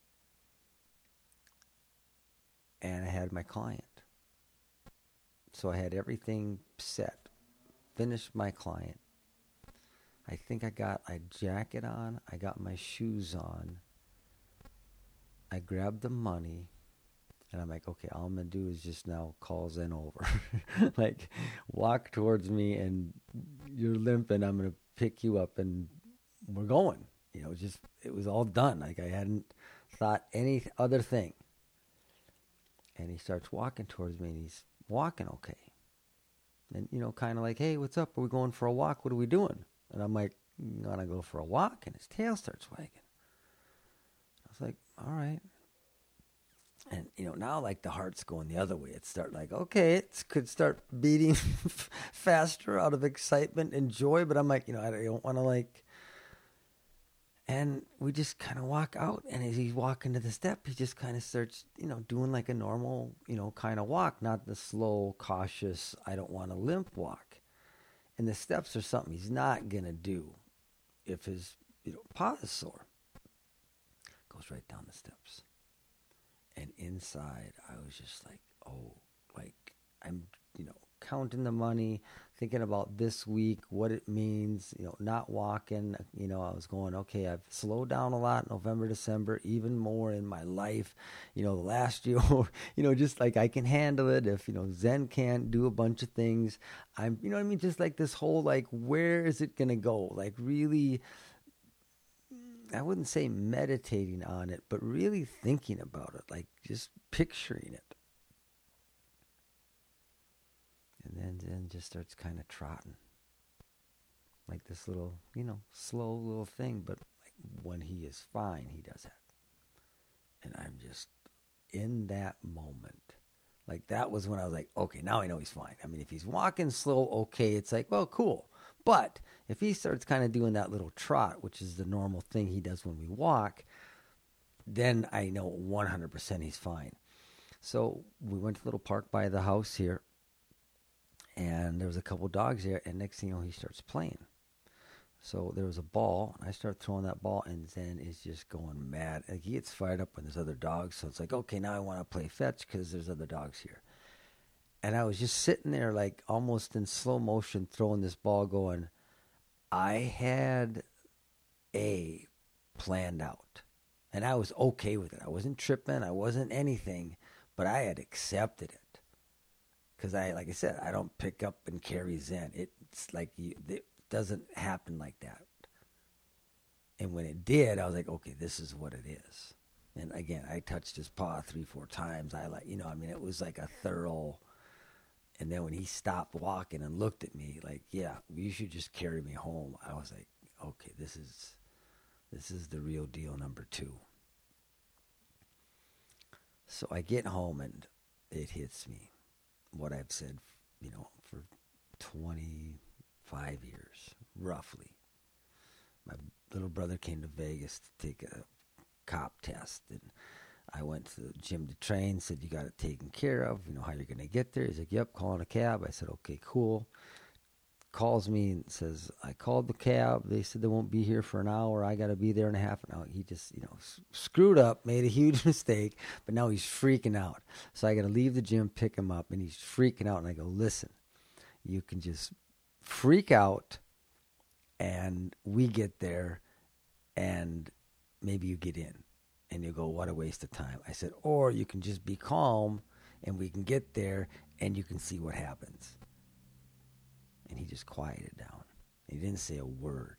And I had my client. So I had everything set. Finished my client. I think I got a jacket on. I got my shoes on. I grabbed the money. And I'm like, okay, all I'm going to do is just now call Zen over. Like, walk towards me and you're limping. I'm going to pick you up and we're going. You know, just, it was all done. Like, I hadn't thought any other thing. And he starts walking towards me and he's walking okay. And, you know, kind of like, hey, what's up? Are we going for a walk? What are we doing? And I'm like, you want to go for a walk? And his tail starts wagging. I was like, all right. And, you know, now, like, the heart's going the other way. It's start like, okay, it could start beating faster out of excitement and joy. But I'm like, you know, I don't want to, like... And we just kind of walk out. And as he's walking to the step, he just kind of starts, you know, doing like a normal, you know, kind of walk. Not the slow, cautious, I don't want to limp walk. And the steps are something he's not going to do if his, you know, paw is sore. Goes right down the steps. And inside, I was just like, oh, like, I'm, you know, counting the money, thinking about this week, what it means, you know, not walking. You know, I was going, okay, I've slowed down a lot November, December, even more in my life. You know, the last year, you know, just like I can handle it. If, you know, Zen can't do a bunch of things, I'm, you know what I mean? Just like this whole, like, where is it going to go? Like, really... I wouldn't say meditating on it, but really thinking about it, like just picturing it. And then Zen just starts kind of trotting. Like this little, you know, slow little thing, but like when he is fine, he does that. And I'm just in that moment. Like that was when I was like, okay, now I know he's fine. I mean, if he's walking slow, okay, it's like, well, cool. But if he starts kind of doing that little trot, which is the normal thing he does when we walk, then I know one hundred percent he's fine. So we went to a little park by the house here, and there was a couple dogs there, and next thing you know, he starts playing. So there was a ball, and I start throwing that ball, and Zen is just going mad. Like he gets fired up when there's other dogs, so it's like, okay, now I want to play fetch because there's other dogs here. And I was just sitting there like almost in slow motion throwing this ball going, I had A planned out. And I was okay with it. I wasn't tripping. I wasn't anything. But I had accepted it. Because I, like I said, I don't pick up and carry Zen. It's like, you, it doesn't happen like that. And when it did, I was like, okay, this is what it is. And again, I touched his paw three, four times. I like, you know, I mean, it was like a thorough... And then when he stopped walking and looked at me like, yeah, you should just carry me home. I was like, okay, this is this is the real deal number two. So I get home and it hits me what I've said, you know, for twenty-five years, roughly. My little brother came to Vegas to take a cop test, and I went to the gym to train, said, you got it taken care of, you know, how you're going to get there. He's like, yep, calling a cab. I said, okay, cool. Calls me and says, I called the cab. They said they won't be here for an hour. I got to be there in a half an hour. He just, you know, s- screwed up, made a huge mistake, but now he's freaking out. So I got to leave the gym, pick him up, and he's freaking out. And I go, listen, you can just freak out, and we get there, and maybe you get in. And you go, what a waste of time. I said, or you can just be calm and we can get there and you can see what happens. And he just quieted down. He didn't say a word.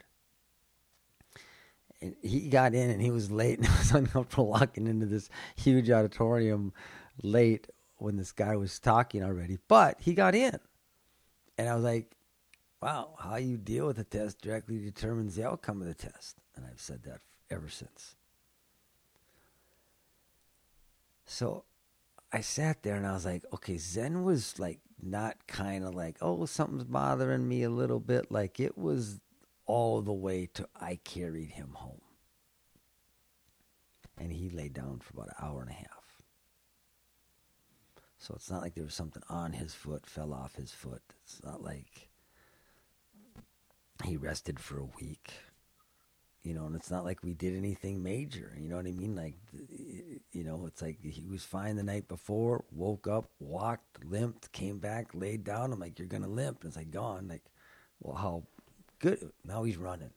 And he got in and he was late, and I was uncomfortable walking into this huge auditorium late when this guy was talking already, but he got in. And I was like, wow, how you deal with the test directly determines the outcome of the test. And I've said that ever since. So I sat there and I was like, okay, Zen was like not kind of like, oh, something's bothering me a little bit. Like it was all the way to I carried him home. And he laid down for about an hour and a half. So it's not like there was something on his foot, fell off his foot. It's not like he rested for a week. You know, and it's not like we did anything major. You know what I mean? Like, you know, it's like he was fine the night before, woke up, walked, limped, came back, laid down. I'm like, you're going to limp. And it's like, gone. Like, well, how good. Now he's running.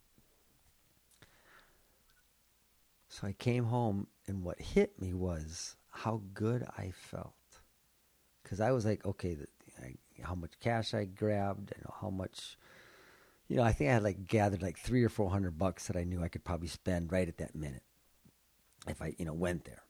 So I came home, and what hit me was how good I felt. Because I was like, okay, the, I, how much cash I grabbed, you know, how much, you know, I think I had like gathered like three or four hundred bucks that I knew I could probably spend right at that minute if I, you know, went there.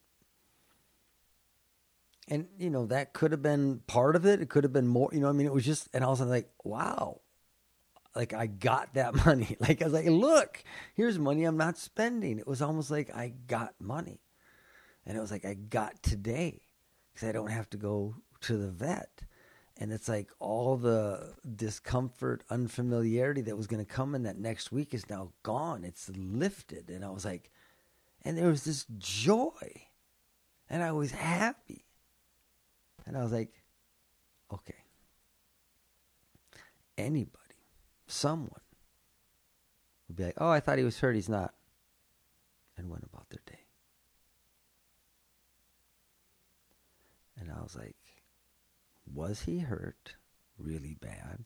And, you know, that could have been part of it. It could have been more, you know, I mean, it was just, and I was like, wow, like I got that money. Like I was like, look, here's money I'm not spending. It was almost like I got money. And it was like I got today because I don't have to go to the vet. And it's like all the discomfort, unfamiliarity that was going to come in that next week is now gone. It's lifted. And I was like, and there was this joy. And I was happy. And I was like, okay. Anybody, someone would be like, oh, I thought he was hurt. He's not. And went about their day. And I was like, was he hurt really bad?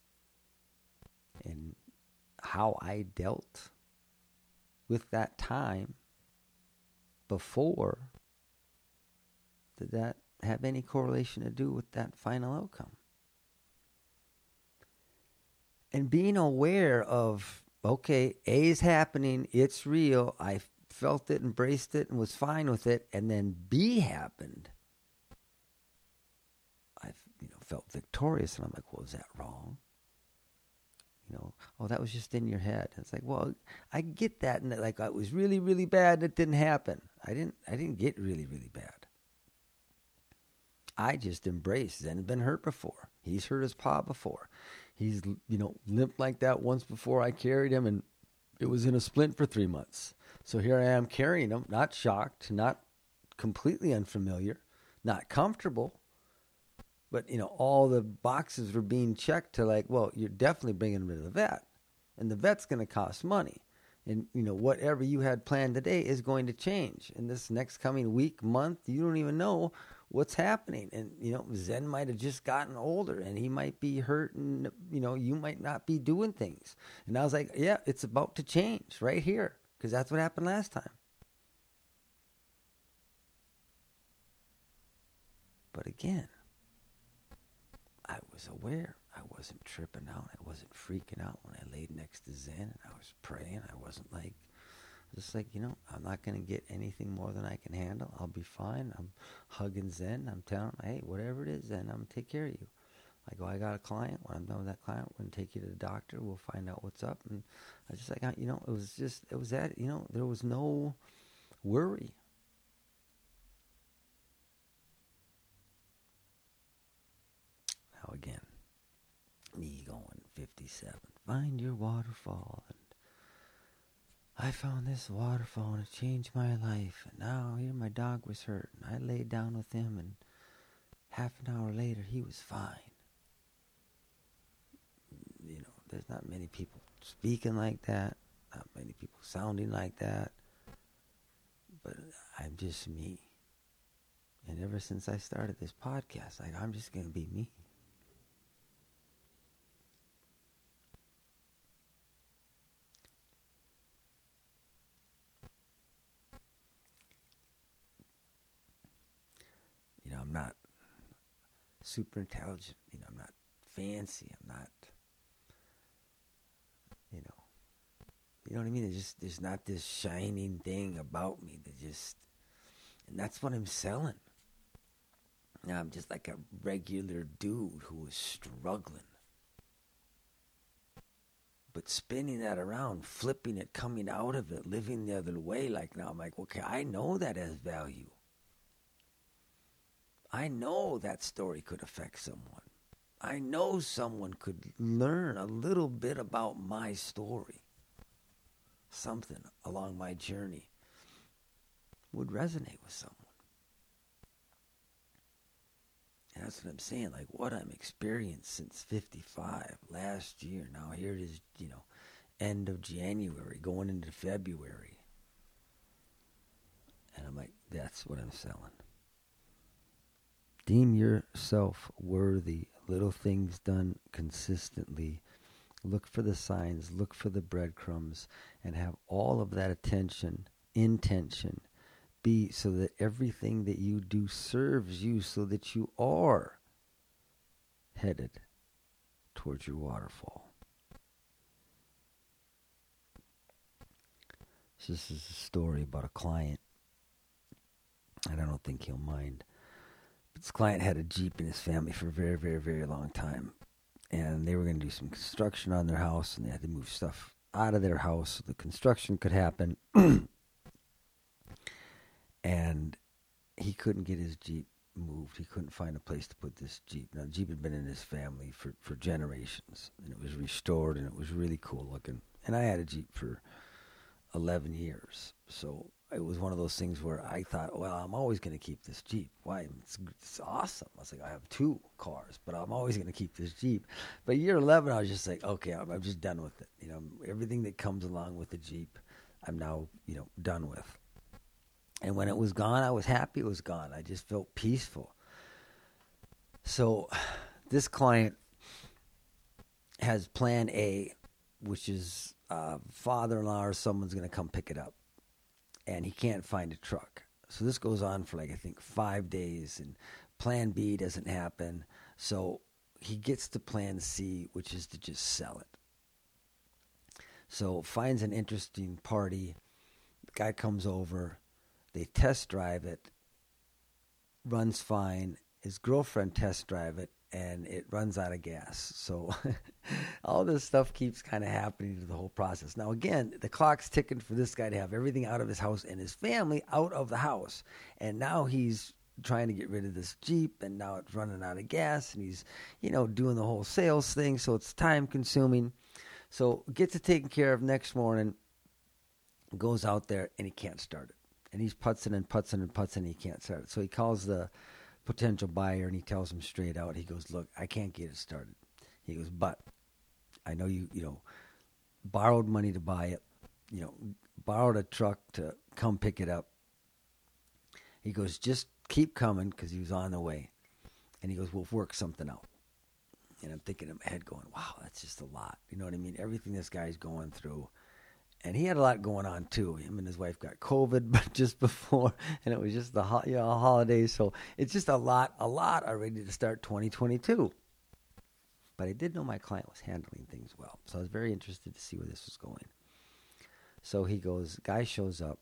And how I dealt with that time before, did that have any correlation to do with that final outcome? And being aware of, okay, A is happening, it's real, I felt it, embraced it, and was fine with it, and then B happened. I, you know, felt victorious, and I'm like, well, is that wrong? You know, oh, that was just in your head. And it's like, well, I get that, and like it was really, really bad. It didn't happen. I didn't. I didn't get really, really bad. I just embraced. Zen had been hurt before. He's hurt his paw before. He's, you know, limped like that once before. I carried him, and it was in a splint for three months. So here I am carrying him, not shocked, not completely unfamiliar, not comfortable. But, you know, all the boxes were being checked to like, well, you're definitely bringing him to the vet. And the vet's going to cost money. And, you know, whatever you had planned today is going to change. In this next coming week, month, you don't even know what's happening. And, you know, Zen might have just gotten older and he might be hurt and, you know, you might not be doing things. And I was like, yeah, it's about to change right here because that's what happened last time. But again, I was aware. I wasn't tripping out. I wasn't freaking out when I laid next to Zen and I was praying. I wasn't like, just like, you know, I'm not going to get anything more than I can handle. I'll be fine. I'm hugging Zen. I'm telling him, hey, whatever it is, Zen, I'm going to take care of you. I go, I got a client. When I'm done with that client, we're going to take you to the doctor. We'll find out what's up. And I was just like, you know, it was just, it was that, you know, there was no worry. Now again, me going fifty-seven, find your waterfall. And I found this waterfall and it changed my life. And now here my dog was hurt. And I laid down with him and half an hour later he was fine. You know, there's not many people speaking like that. Not many people sounding like that. But I'm just me. And ever since I started this podcast, like I'm just going to be me. You know, I'm not super intelligent. You know, I'm not fancy. I'm not, you know, you know what I mean? There's just, there's not this shining thing about me that just, and that's what I'm selling. I'm just like a regular dude who was struggling. But spinning that around, flipping it, coming out of it, living the other way, like now I'm like, okay, I know that has value. I know that story could affect someone. I know someone could learn a little bit about my story. Something along my journey would resonate with someone. And that's what I'm saying, like what I'm experienced since fifty-five, last year. Now here it is, you know, end of January, going into February. And I'm like, that's what I'm selling. Deem yourself worthy. Little things done consistently. Look for the signs, look for the breadcrumbs, and have all of that attention, intention, be so that everything that you do serves you so that you are headed towards your waterfall. So this is a story about a client, and I don't think he'll mind. But this client had a Jeep in his family for a very, very, very long time. And they were going to do some construction on their house, and they had to move stuff out of their house so the construction could happen. And he couldn't get his Jeep moved. He couldn't find a place to put this Jeep. Now, the Jeep had been in his family for, for generations, and it was restored, and it was really cool looking. And I had a Jeep for eleven years, so it was one of those things where I thought, well, I'm always going to keep this Jeep. Why? It's, it's awesome. I was like, I have two cars, but I'm always going to keep this Jeep. But year eleven, I was just like, okay, I'm, I'm just done with it. You know, everything that comes along with the Jeep, I'm now, you know, done with. And when it was gone, I was happy it was gone. I just felt peaceful. So this client has plan A, which is uh, father-in-law or someone's going to come pick it up. And he can't find a truck. So this goes on for like, I think, five days, and plan B doesn't happen. So he gets to plan C, which is to just sell it. So finds an interesting party. The guy comes over. They test drive it. Runs fine. His girlfriend test drive it, and it runs out of gas. So all this stuff keeps kind of happening to the whole process. Now, again, the clock's ticking for this guy to have everything out of his house and his family out of the house. And now he's trying to get rid of this Jeep, and now it's running out of gas, and he's, you know, doing the whole sales thing, so it's time-consuming. So gets it taken care of next morning, goes out there, and he can't start it. And he's putzing and putzing and putzing, and he can't start it. So he calls the potential buyer, and he tells him straight out, he goes, look, I can't get it started. He goes, but I know you, you know, borrowed money to buy it, you know, borrowed a truck to come pick it up. He goes, just keep coming, because he was on the way. And he goes, we'll work something out. And I'm thinking in my head going, wow, that's just a lot. You know what I mean? Everything this guy's going through. And he had a lot going on, too. Him and his wife got COVID but just before, and it was just the ho- you know, holidays. So it's just a lot, a lot already to start twenty twenty-two. But I did know my client was handling things well. So I was very interested to see where this was going. So he goes, guy shows up.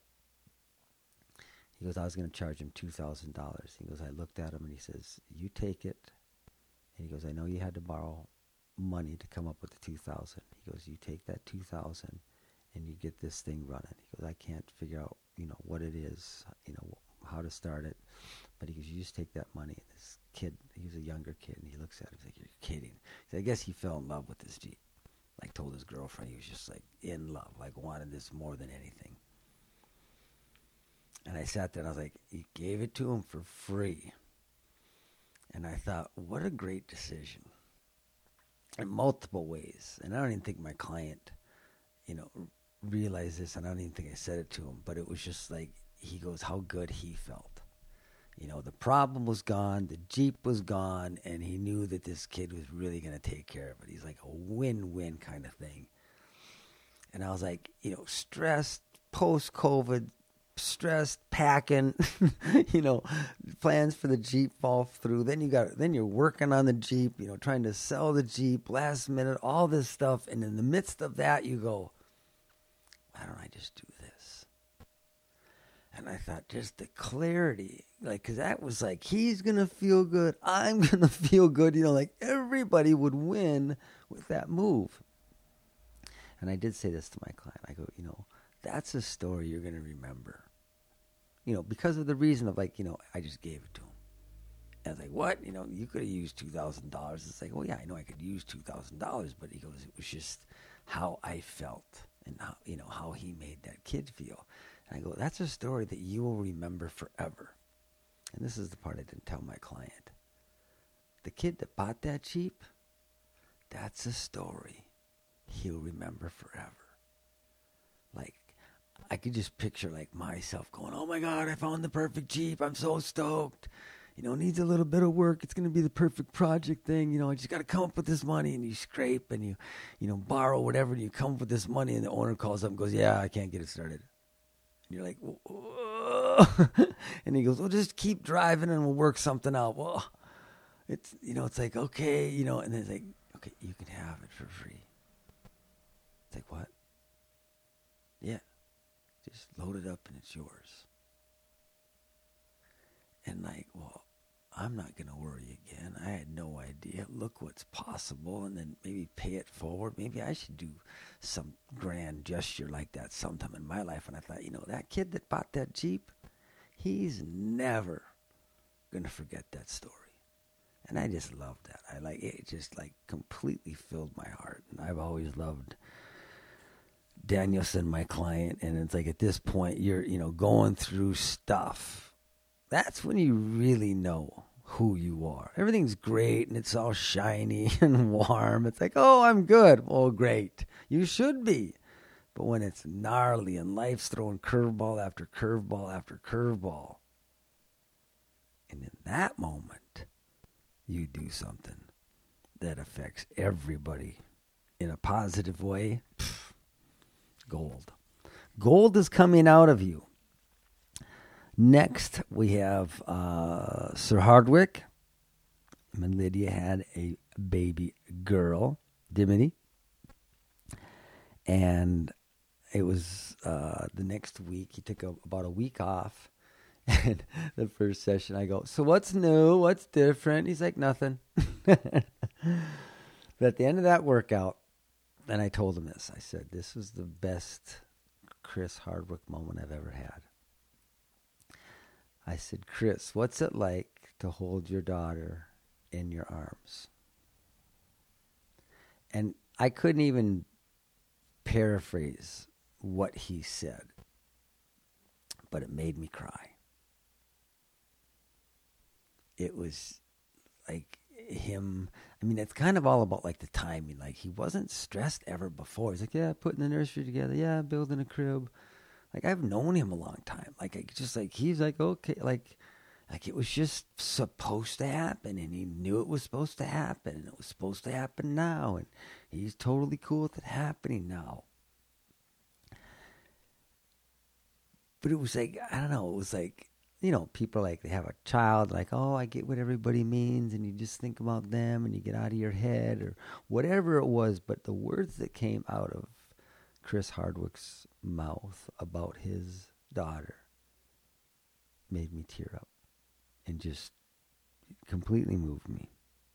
He goes, I was going to charge him two thousand dollars. He goes, I looked at him, and he says, you take it. And he goes, I know you had to borrow money to come up with the two thousand dollars. He goes, you take that two thousand dollars. And you get this thing running. He goes, I can't figure out, you know, what it is, you know, how to start it. But he goes, you just take that money. And this kid, he was a younger kid, and he looks at him, he's like, you're kidding. So I guess he fell in love with this Jeep. Like, told his girlfriend he was just, like, in love, like, wanted this more than anything. And I sat there, and I was like, he gave it to him for free. And I thought, what a great decision. In multiple ways. And I don't even think my client, you know, realize this, and I don't even think I said it to him, but it was just like, he goes, how good he felt. You know, the problem was gone, the Jeep was gone, and he knew that this kid was really going to take care of it. He's like a win-win kind of thing. And I was like, you know, stressed, post-COVID, stressed, packing, you know, plans for the Jeep fall through. Then you got, then you're working on the Jeep, you know, trying to sell the Jeep last minute, all this stuff. And in the midst of that, you go, why don't I just do this? And I thought, just the clarity, like, because that was like, he's going to feel good. I'm going to feel good. You know, like everybody would win with that move. And I did say this to my client. I go, you know, that's a story you're going to remember. You know, because of the reason of like, you know, I just gave it to him. And I was like, what? You know, you could have used two thousand dollars. It's like, well, yeah, I know I could use two thousand dollars. But he goes, it was just how I felt and how, you know, how he made that kid feel. And I go, that's a story that you will remember forever. And this is the part I didn't tell my client. The kid that bought that Jeep, that's a story he'll remember forever. Like, I could just picture like myself going, oh my God, I found the perfect Jeep. I'm so stoked. You know, needs a little bit of work. It's going to be the perfect project thing. You know, I just got to come up with this money. And you scrape and you, you know, borrow whatever. And you come up with this money. And the owner calls up and goes, yeah, I can't get it started. And you're like, whoa. And he goes, well, just keep driving and we'll work something out. Well, it's, you know, it's like, okay, you know, and then it's like, okay, you can have it for free. It's like, what? Yeah. Just load it up and it's yours. And like, well, I'm not going to worry again. I had no idea. Look what's possible. And then maybe pay it forward. Maybe I should do some grand gesture like that sometime in my life. And I thought, you know, that kid that bought that Jeep, he's never going to forget that story. And I just loved that. I like it. Just like completely filled my heart. And I've always loved Danielson, my client. And it's like at this point, you're, you know, going through stuff. That's when you really know who you are. Everything's great and it's all shiny and warm. It's like, oh, I'm good. Well, great. You should be. But when it's gnarly and life's throwing curveball after curveball after curveball, and in that moment, you do something that affects everybody in a positive way, pff, gold. Gold is coming out of you. Next, we have uh, Sir Hardwick. And Lydia had a baby girl, Dimity. And it was uh, the next week. He took a, about a week off. And the first session, I go, so what's new? What's different? He's like, nothing. But at the end of that workout, and I told him this. I said, this was the best Chris Hardwick moment I've ever had. I said, Chris, what's it like to hold your daughter in your arms? And I couldn't even paraphrase what he said, but it made me cry. It was like him. I mean, it's kind of all about like the timing. Like he wasn't stressed ever before. He's like, yeah, putting the nursery together. Yeah, building a crib. Like, I've known him a long time. Like, I just, like, he's like, okay, like, like it was just supposed to happen, and he knew it was supposed to happen, and it was supposed to happen now, and he's totally cool with it happening now. But it was like, I don't know, it was like, you know, people like, they have a child, like, oh, I get what everybody means, and you just think about them, and you get out of your head, or whatever it was, but the words that came out of Chris Hardwick's mouth about his daughter made me tear up and just completely moved me.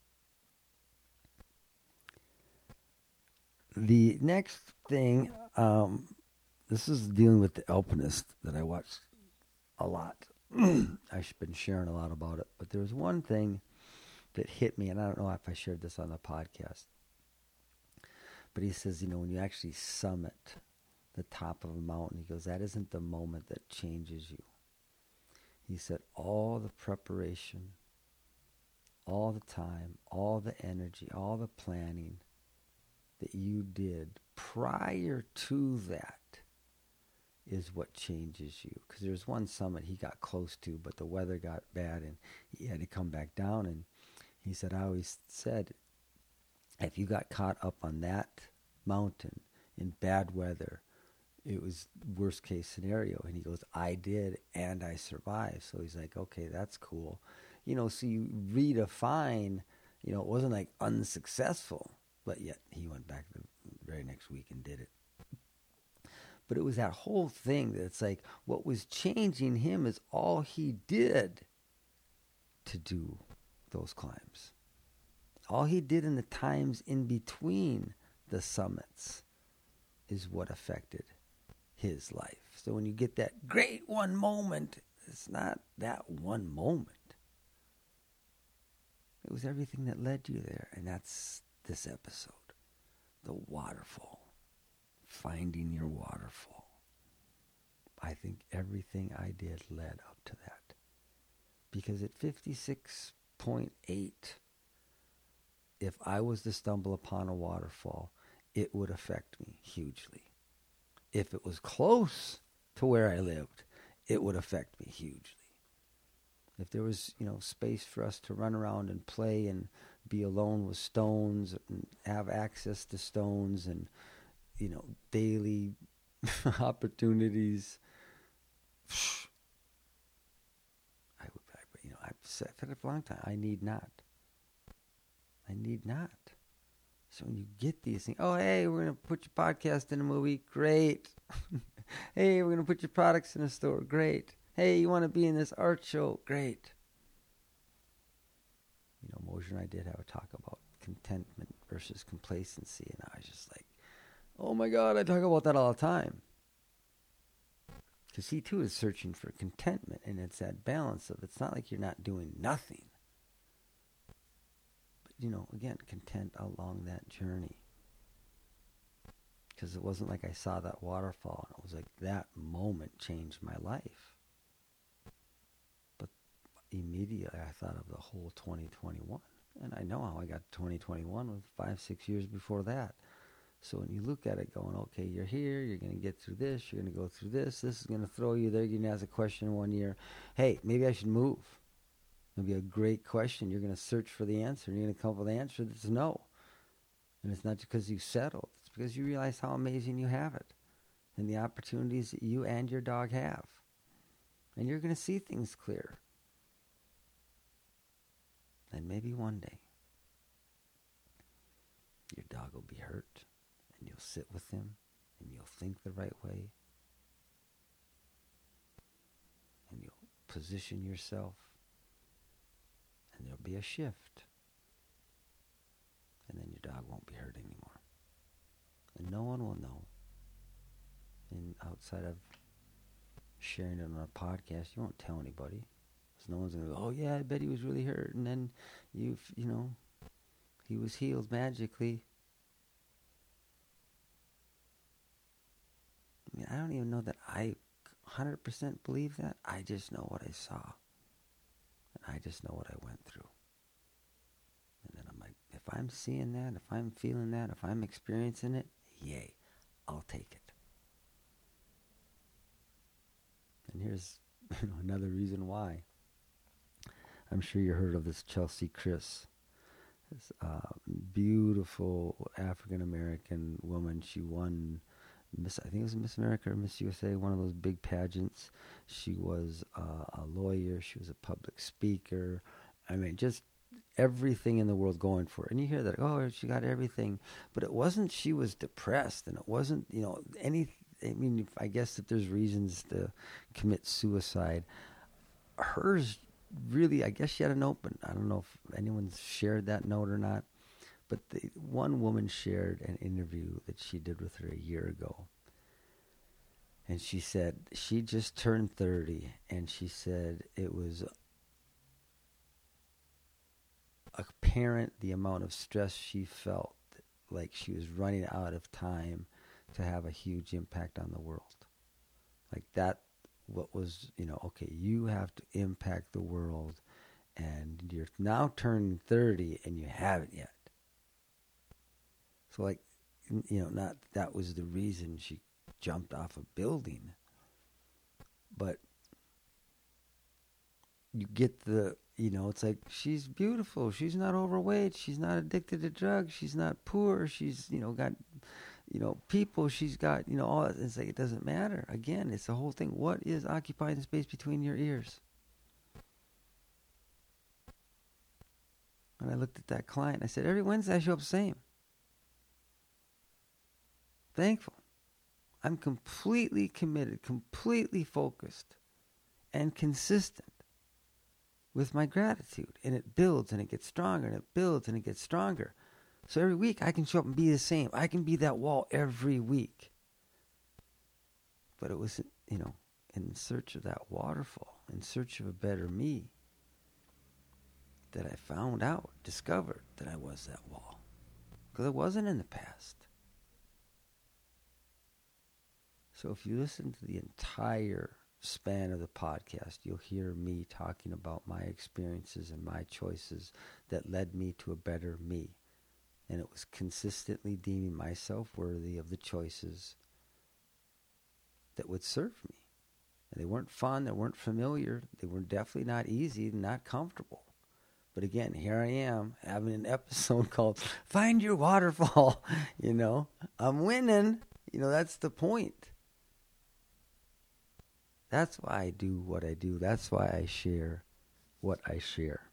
The next thing, um, this is dealing with The Alpinist that I watched a lot. I've been sharing a lot about it, but there was one thing that hit me, and I don't know if I shared this on the podcast. But he says, you know, when you actually summit the top of a mountain, he goes, that isn't the moment that changes you. He said, all the preparation, all the time, all the energy, all the planning that you did prior to that is what changes you. Because there's one summit he got close to, but the weather got bad and he had to come back down. And he said, I always said, if you got caught up on that mountain in bad weather, it was worst case scenario. And he goes, I did, and I survived. So he's like, okay, that's cool. You know, so you redefine, you know, it wasn't like unsuccessful, but yet he went back the very next week and did it. But it was that whole thing that it's like what was changing him is all he did to do those climbs. All he did in the times in between the summits is what affected his life. So when you get that great one moment, it's not that one moment. It was everything that led you there. And that's this episode. The waterfall. Finding your waterfall. I think everything I did led up to that. Because at fifty-six point eight, if I was to stumble upon a waterfall, it would affect me hugely. If it was close to where I lived, it would affect me hugely. If there was, you know, space for us to run around and play and be alone with stones and have access to stones and, you know, daily opportunities, I would, I, you know, I've said it for a long time. I need not. I need not. So when you get these things, oh, hey, we're going to put your podcast in a movie. Great. Hey, we're going to put your products in a store. Great. Hey, you want to be in this art show? Great. You know, Mosher and I did have a talk about contentment versus complacency, and I was just like, oh my God, I talk about that all the time. Because he too is searching for contentment, and it's that balance of it's not like you're not doing nothing. But, you know, again, content along that journey. Because it wasn't like I saw that waterfall, and it was like that moment changed my life. But immediately I thought of the whole twenty twenty-one. And I know how I got to twenty twenty-one with five, six years before that. So when you look at it going, okay, you're here, you're going to get through this, you're going to go through this, this is going to throw you there, you're going to ask a question one year, hey, maybe I should move. It'll be a great question. You're going to search for the answer, and you're going to come up with the answer that's no. And it's not because you settled. It's because you realize how amazing you have it and the opportunities that you and your dog have. And you're going to see things clear. And maybe one day your dog will be hurt, and you'll sit with him, and you'll think the right way, and you'll position yourself, and there'll be a shift, and then your dog won't be hurt anymore. And no one will know. And outside of sharing it on a podcast, you won't tell anybody. Because no one's going to go, oh yeah, I bet he was really hurt, and then you've, you know, he was healed magically. I mean, I don't even know that I one hundred percent believe that. I just know what I saw. And I just know what I went through. And then I'm like, if I'm seeing that, if I'm feeling that, if I'm experiencing it, yay, I'll take it. And here's you know, another reason why. I'm sure you heard of this Chelsea Chris. This uh, beautiful African-American woman. She won Miss, I think it was Miss America or Miss U S A, one of those big pageants. She was uh, a lawyer. She was a public speaker. I mean, just everything in the world going for it. And you hear that, oh, she got everything. But it wasn't she was depressed, and it wasn't, you know, any, I mean, if, I guess if there's reasons to commit suicide, hers really, I guess she had an open. I don't know if anyone's shared that note or not. But the one woman shared an interview that she did with her a year ago. And she said she just turned thirty, and she said it was apparent the amount of stress she felt, like she was running out of time to have a huge impact on the world. Like that, what was, you know, okay, you have to impact the world, and you're now turning thirty and you haven't yet. So like, you know, not that was the reason she jumped off a building, but you get the, you know, it's like, she's beautiful, she's not overweight, she's not addicted to drugs, she's not poor, she's, you know, got, you know, people, she's got, you know, all that. It's like, it doesn't matter. Again, it's the whole thing. What is occupying the space between your ears? When I looked at that client, I said, every Wednesday I show up the same. Thankful. I'm completely committed, completely focused, and consistent with my gratitude. And it builds and it gets stronger, and it builds and it gets stronger. So every week I can show up and be the same. I can be that wall every week. But it was, you know, in search of that waterfall, in search of a better me, that I found out, discovered that I was that wall. Because I wasn't in the past. So if you listen to the entire span of the podcast, you'll hear me talking about my experiences and my choices that led me to a better me. And it was consistently deeming myself worthy of the choices that would serve me. And they weren't fun, they weren't familiar, they were definitely not easy, not comfortable. But again, here I am having an episode called Find Your Waterfall. You know, I'm winning. You know, that's the point. That's why I do what I do. That's why I share what I share.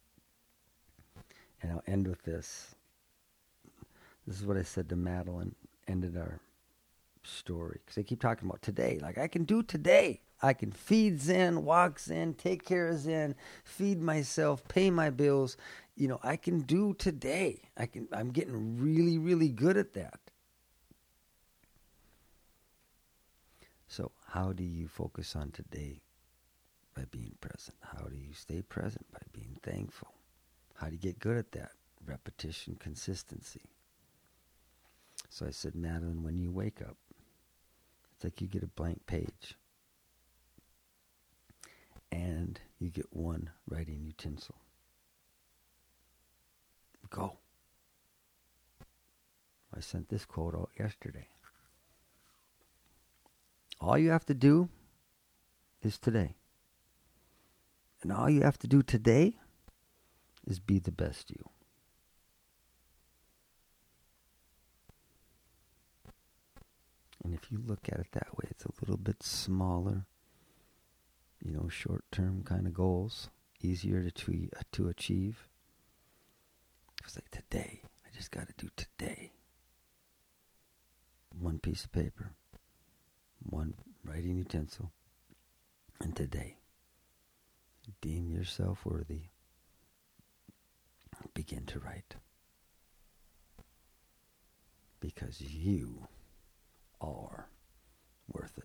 And I'll end with this. This is what I said to Madeline, ended our story. Because they keep talking about today. Like, I can do today. I can feed Zen, walk Zen, take care of Zen, feed myself, pay my bills. You know, I can do today. I can. I'm getting really, really good at that. So how do you focus on today? By being present. How do you stay present? By being thankful. How do you get good at that? Repetition, consistency. So I said, Madeline, when you wake up, it's like you get a blank page. And you get one writing utensil. Go. I sent this quote out yesterday. All you have to do is today. And all you have to do today is be the best you. And if you look at it that way, it's a little bit smaller, you know, short-term kind of goals, easier to tweet, uh, to achieve. It's like today, I just got to do today. One piece of paper, one writing utensil, and today, deem yourself worthy. Begin to write. Because you are worth it.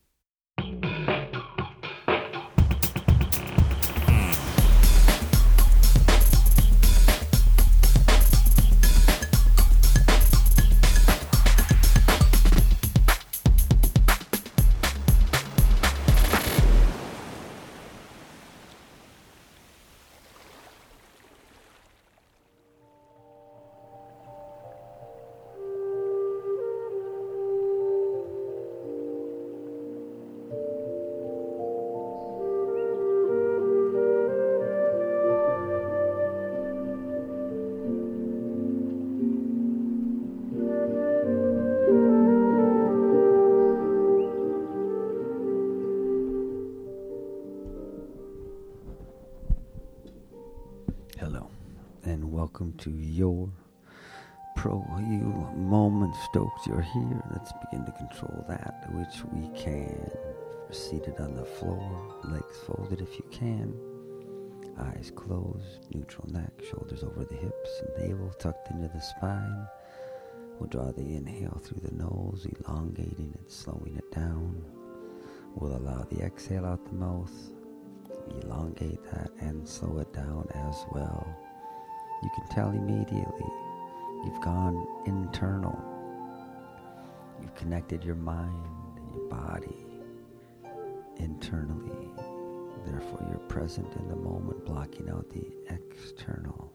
Hello, and welcome to your Pro Heal Moment. Stoked you're here. Let's begin to control that which we can. Seated on the floor, legs folded if you can. Eyes closed, neutral neck, shoulders over the hips, navel tucked into the spine. We'll draw the inhale through the nose, elongating it, slowing it down. We'll allow the exhale out the mouth. Elongate that and slow it down as well. You can tell immediately you've gone internal. You've connected your mind and your body internally. Therefore, you're present in the moment, blocking out the external.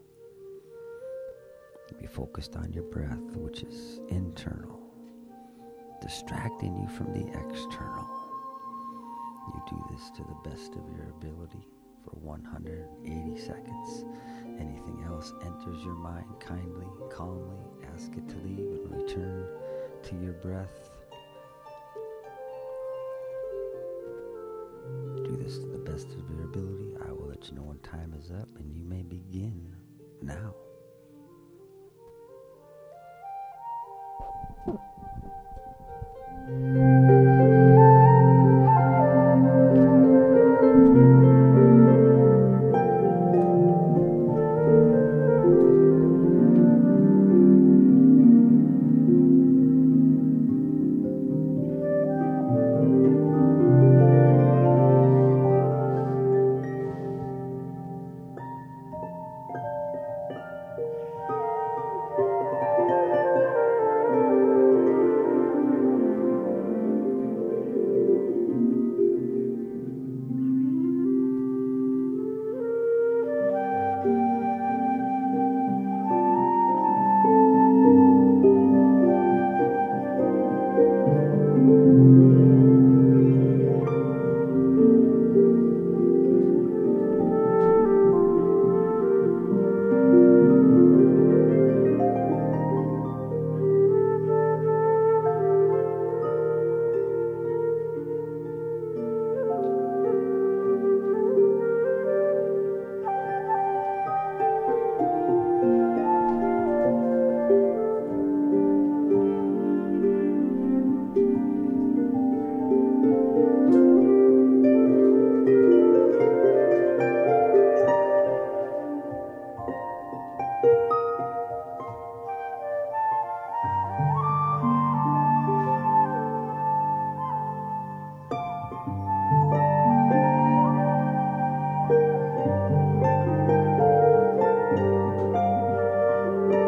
Be focused on your breath, which is internal, distracting you from the external. You do this to the best of your ability for one hundred eighty seconds. Anything else enters your mind, kindly, calmly ask it to leave and return to your breath. Do this to the best of your ability. I will let you know when time is up, and you may begin now. Thank you.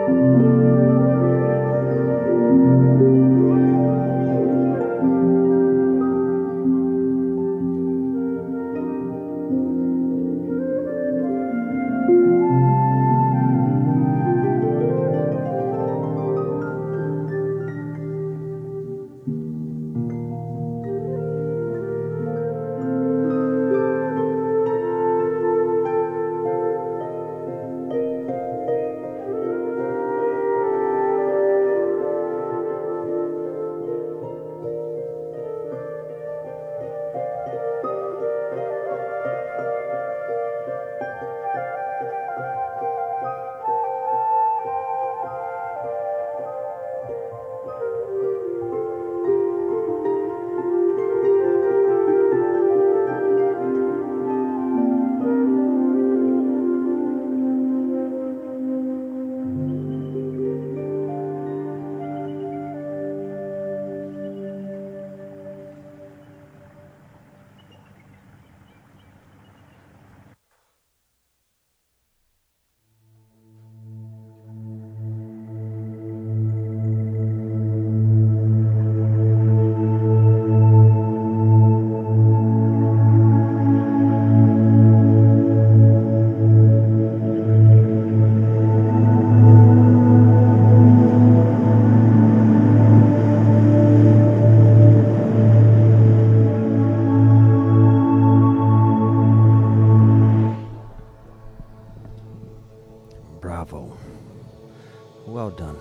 Bravo. Well done.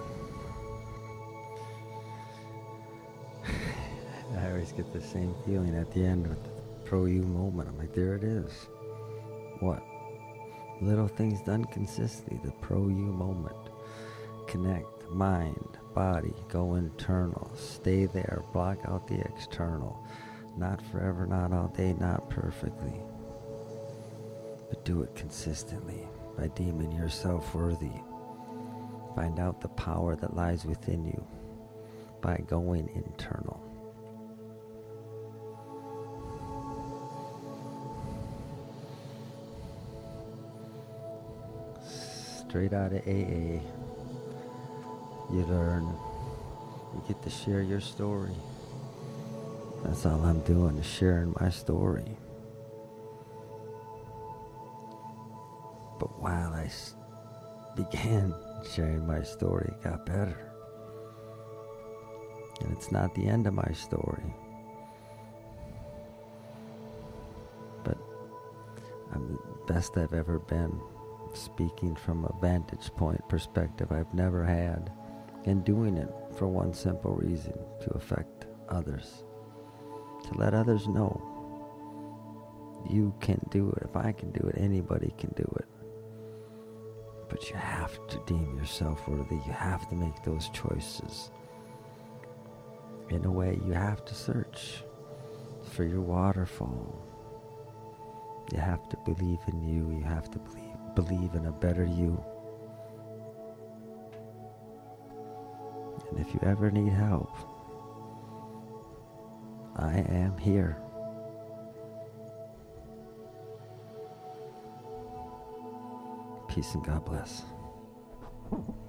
I always get the same feeling at the end with the Pro U moment. I'm like, there it is. What? Little things done consistently. The Pro U moment. Connect, mind, body, go internal. Stay there. Block out the external. Not forever, not all day, not perfectly. But do it consistently by deeming yourself worthy. Find out the power that lies within you by going internal. Straight out of A A, you learn, you get to share your story. That's all I'm doing, is sharing my story. But while I s- began sharing my story, it got better. And it's not the end of my story. But I'm the best I've ever been, speaking from a vantage point perspective I've never had, and doing it for one simple reason, to affect others. To let others know you can do it. If I can do it, anybody can do it. But you have to deem yourself worthy. You have to make those choices. In a way, you have to search for your waterfall. You have to believe in you. You have to believe, believe in a better you. And if you ever need help, I am here. Peace and God bless.